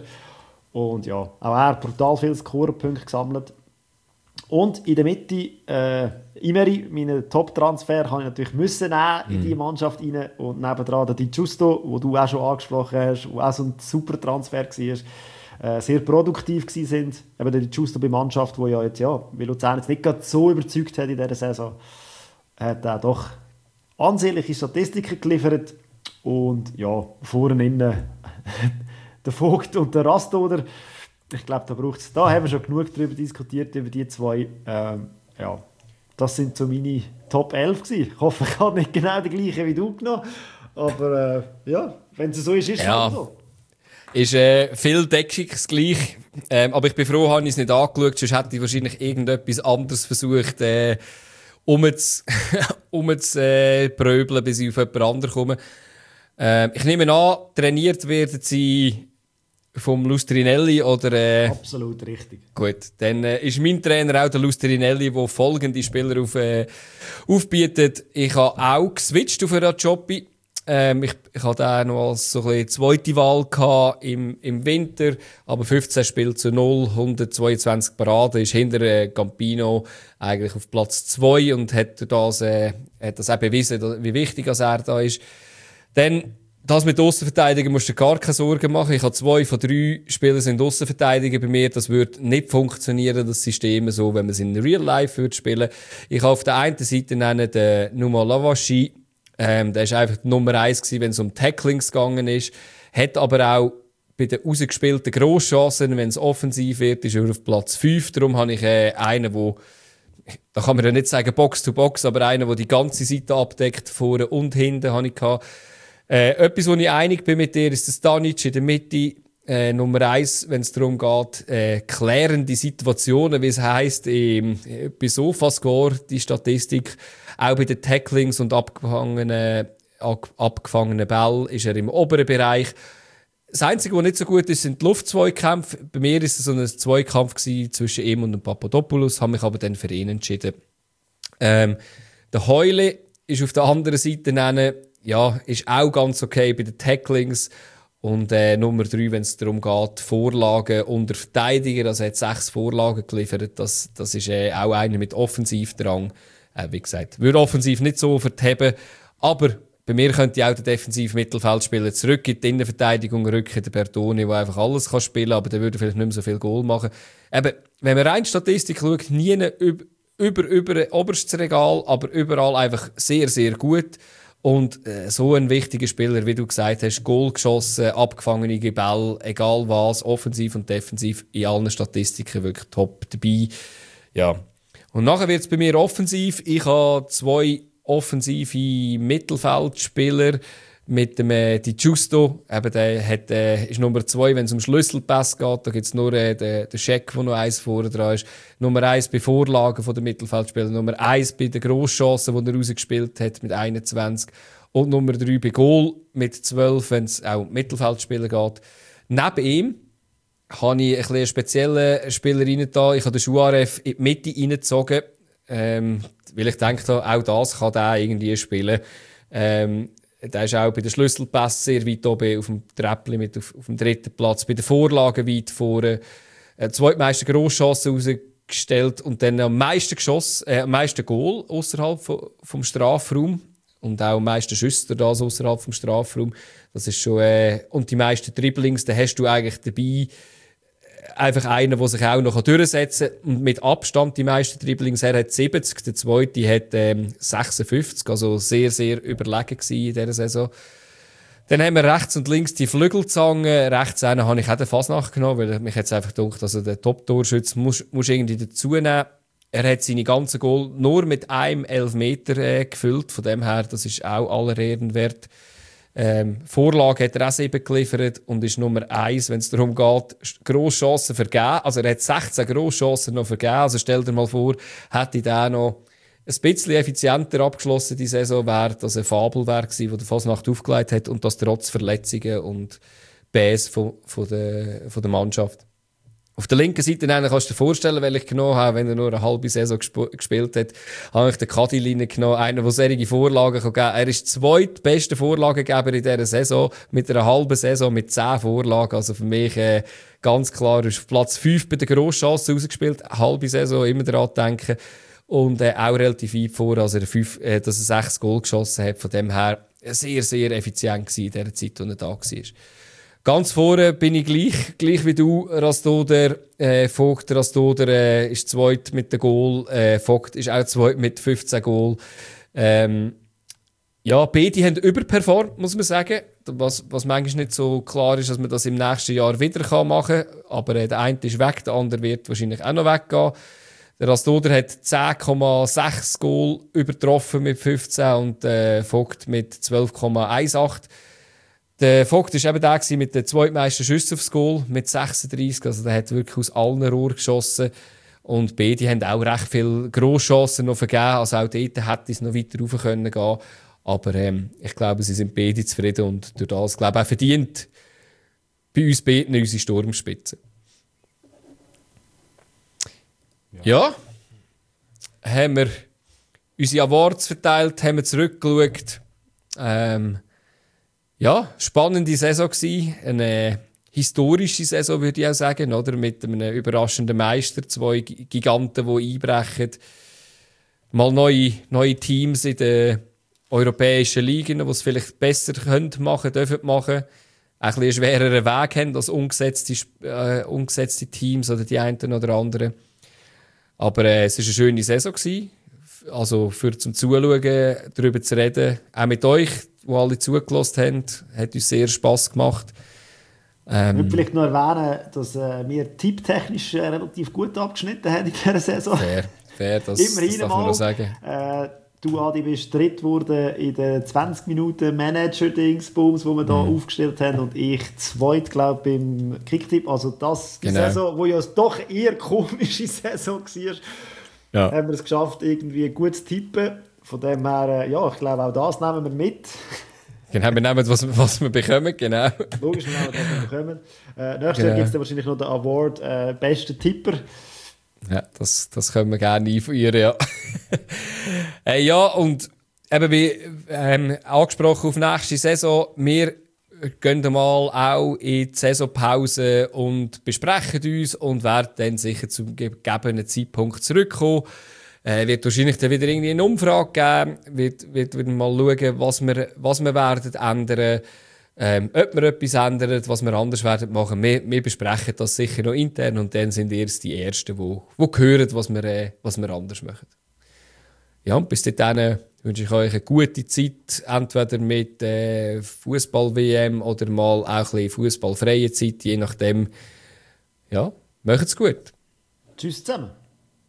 Und ja, auch er hat brutal viele Scorerpunkte gesammelt. Und in der Mitte, äh, Imeri, meinen Top-Transfer, habe ich natürlich müssen nehmen in diese Mannschaft rein. Und nebendran der Di Giusto, den du auch schon angesprochen hast, der auch so ein super Transfer war. Äh, sehr produktiv gewesen sind. Eben der Giusto bei Mannschaft, die ja jetzt, ja, weil Luzern jetzt nicht gerade so überzeugt hat in dieser Saison, hat er doch ansehnliche Statistiken geliefert. Und ja, vorne innen der Vogt und der Rastoder. Ich glaube, da braucht es, da haben wir schon genug darüber diskutiert, über die zwei. Ähm, ja, das sind so meine Top elf gewesen. Ich hoffe, ich habe nicht genau die gleiche wie du genommen. Aber äh, ja, wenn es so ist, ist es ja. so. Ist äh, viel deckungsgleich. Ähm, aber ich bin froh, habe ich es nicht angeschaut, sonst hätte ich wahrscheinlich irgendetwas anderes versucht, äh, um zu um zu, äh, pröbeln, bis ich auf jemand anderen komme. Ähm, ich nehme an, trainiert werden sie vom Lustrinelli oder... Äh, Absolut richtig. Gut, dann äh, ist mein Trainer auch der Lustrinelli, der folgende Spieler auf, äh, aufbietet. Ich habe auch geswitcht auf Rajopi. Ähm, ich, ich hatte auch noch als so eine zweite Wahl gehabt im, im Winter, aber fünfzehn Spiele zu null, hundertzweiundzwanzig Paraden, ist hinter äh, Campino eigentlich auf Platz zwei und hat das, äh, hat das auch bewiesen, wie wichtig er da ist. Dann, das mit Aussenverteidigen musst du gar keine Sorgen machen. Ich habe zwei von drei Spielern sind Aussenverteidiger bei mir. Das würde nicht funktionieren, das System so, wenn man es in Real Life würde spielen. Ich habe auf der einen Seite nennen den Numa Lavashi. Ähm, der war einfach die Nummer eins gewesen, wenn es um Tacklings gegangen ist. Hat aber auch bei den rausgespielten Grosschancen, wenn es offensiv wird, ist er auf Platz fünf. Darum habe ich äh, einen, wo da kann man ja nicht sagen Box to Box, aber einer, der die ganze Seite abdeckt, vorne und hinten, habe ich gehabt. Äh, etwas, wo ich einig bin mit dir, ist der Stanic in der Mitte. Äh, Nummer eins, wenn es darum geht, äh, klärende Situationen, wie es heisst, ähm, bei Sofascore, die Statistik, auch bei den Tacklings und abgefangenen, ab, abgefangenen Bällen ist er im oberen Bereich. Das Einzige, was nicht so gut ist, sind die Luftzweikämpfe. Bei mir war es so ein Zweikampf zwischen ihm und dem Papadopoulos, habe mich aber dann für ihn entschieden. Ähm, der Heule ist auf der anderen Seite nennen, ja, ist auch ganz okay bei den Tacklings. Und äh, Nummer drei, wenn es darum geht, Vorlagen unter Verteidiger, also er hat sechs Vorlagen geliefert, das, das ist äh, auch einer mit Offensivdrang. Äh, wie gesagt, würde offensiv nicht so verheben, aber bei mir könnte auch der defensive Mittelfeldspieler zurück in die Innenverteidigung rücken, der Bertoni, der einfach alles kann spielen, aber der würde vielleicht nicht mehr so viel Goal machen. Eben, wenn man rein Statistik schaut, nie über, über, über oberstes Regal, aber überall einfach sehr, sehr gut. Und äh, so ein wichtiger Spieler, wie du gesagt hast, Goal geschossen, abgefangene Bälle, egal was, offensiv und defensiv, in allen Statistiken wirklich top dabei. Ja. Und nachher wird es bei mir offensiv. Ich habe zwei offensive Mittelfeldspieler mit dem äh, Di Giusto. Eben, der hat, äh, ist Nummer zwei, wenn es um Schlüsselpass geht. Da gibt es nur äh, den, den Scheck, der noch eins vorne dran ist. Nummer eins bei Vorlagen von den Mittelfeldspielern. Nummer eins bei den Grosschancen, die er rausgespielt hat mit einundzwanzig. Und Nummer drei bei Goal mit zwölf, wenn es auch um Mittelfeldspieler geht. Neben ihm habe ich ein bisschen einen speziellen Spieler rein da. Ich habe den Schuaref in die Mitte reingezogen. Ähm, weil ich denke, auch das kann der irgendwie spielen. Ähm, der ist auch bei den Schlüsselpässen sehr weit oben auf dem Treppli mit auf, auf dem dritten Platz. Bei den Vorlagen weit vorne. Äh, zweitmeiste Grosschancen rausgestellt und dann am meisten Geschoss, äh, am meisten Goal außerhalb vom, vom Strafraum. Und auch am meisten Schüsse das außerhalb vom Strafraum. Das ist schon, äh, und die meisten Dribblings, da hast du eigentlich dabei einfach einer, der sich auch noch durchsetzen kann. Und mit Abstand die meisten Dribblings. Er hat siebzig, der zweite hat ähm, sechsundfünfzig. Also sehr, sehr überlegen gewesen in dieser Saison. Dann haben wir rechts und links die Flügelzangen. Rechts einen habe ich auch den Fasnacht genommen, weil mich jetzt einfach gedacht, also der Top-Torschütz muss, muss irgendwie dazu nehmen. Er hat seine ganzen Goal nur mit einem Elfmeter äh, gefüllt. Von dem her, das ist auch aller Ehren wert. Ähm, Vorlage hat er auch sieben geliefert und ist Nummer eins, wenn es darum geht, Grosschancen vergeben. Also er hat sechzehn Grosschancen noch vergeben. Also stell dir mal vor, hätte der noch ein bisschen effizienter abgeschlossen die Saison, wäre das ein Fabelwerk gewesen, das der Fasnacht aufgelegt hat und das trotz Verletzungen und Bs von, von, der, von der Mannschaft. Auf der linken Seite kannst du dir vorstellen, weil ich genommen habe, wenn er nur eine halbe Saison gesp- gespielt hat, habe ich den Kadilin genommen, einer, der solche Vorlagen kann geben kann. Er ist der zweitbeste Vorlagengeber in dieser Saison, mit einer halben Saison mit zehn Vorlagen. Also für mich äh, ganz klar, er ist auf Platz fünf bei den Grosschancen rausgespielt, eine halbe Saison, immer daran denken. Und äh, auch relativ weit vor, also er fünf, äh, dass er sechs Goal geschossen hat. Von dem her sehr, sehr effizient gewesen in dieser Zeit, als er da war. Ganz vorne bin ich gleich, gleich wie du, Rastoder. Äh, Vogt, Rastoder äh, ist zweit mit dem Goal. Äh, Vogt ist auch zweit mit fünfzehn Goal. Ähm, ja, beide haben überperformt, muss man sagen. Was, was manchmal nicht so klar ist, dass man das im nächsten Jahr wieder machen kann. Aber äh, der eine ist weg, der andere wird wahrscheinlich auch noch weggehen. Der Rastoder hat zehn Komma sechs Goal übertroffen mit fünfzehn und äh, Vogt mit zwölf Komma achtzehn. Der Vogt war eben der mit den zweitmeisten Schüssen aufs Goal, mit sechsunddreissig. Also der hat wirklich aus allen Rohren geschossen. Und beide haben auch recht viele Grosschancen noch vergeben. Also auch dort hätte es noch weiter rauf können gehen. Aber ähm, ich glaube, sie sind beide zufrieden und durch das, glaube ich, auch verdient bei uns beiden unsere Sturmspitze. Ja. ja. Haben wir unsere Awards verteilt, haben wir zurückgeschaut. Ähm, Ja, spannende Saison gsi, eine historische Saison würde ich auch sagen, oder? Mit einem überraschenden Meister, zwei Giganten, die einbrechen, mal neue, neue Teams in den europäischen Ligen, die es vielleicht besser können machen, dürfen machen, ein bisschen einen schwereren Weg haben als umgesetzte, äh, umgesetzte Teams oder die einen oder anderen. Aber äh, es war eine schöne Saison gsi. Also für zum Zuschauen, darüber zu reden, auch mit euch, die alle zugelassen haben, hat uns sehr Spass gemacht. Ähm, Ich würde vielleicht noch erwähnen, dass äh, wir tipptechnisch äh, relativ gut abgeschnitten haben in dieser Saison. fair, fair, das, Immerhin das darf man mal. noch sagen. Äh, du, Adi, bist dritt geworden in den zwanzig Minuten Manager-Dingsbums, die wir hier Mhm. aufgestellt haben. Und ich zweit, glaube ich, beim Kicktipp. Also das, die Genau. Saison, wo ja doch eher komische Saison war, Ja. haben wir es geschafft, irgendwie gut zu tippen. Von dem her, äh, ja, ich glaube, auch das nehmen wir mit. Genau, wir nehmen, was, was wir bekommen, genau. Logisch, wir nehmen, was wir bekommen. Äh, nächstes Genau. Jahr gibt es dann wahrscheinlich noch den Award äh, «Bester Tipper». Ja, das, das können wir gerne einführen, ja. äh, ja, und eben wie ähm, angesprochen auf nächste Saison, wir gehen mal auch in die Saisonpause und besprechen uns und werden dann sicher zum gegebenen Zeitpunkt zurückkommen. Äh, wird wahrscheinlich dann wieder irgendwie eine Umfrage geben, wird, wird wieder mal schauen, was wir, was wir werden ändern, ähm, ob wir etwas ändern, was wir anders werden machen. Wir, wir besprechen das sicher noch intern und dann sind ihr die Ersten, die, die hören, was wir, äh, was wir anders machen. Ja, und bis dahin wünsche ich euch eine gute Zeit, entweder mit äh, Fußball-W M oder mal auch ein bisschen fußballfreie Zeit, je nachdem. Ja, macht's gut. Tschüss zusammen.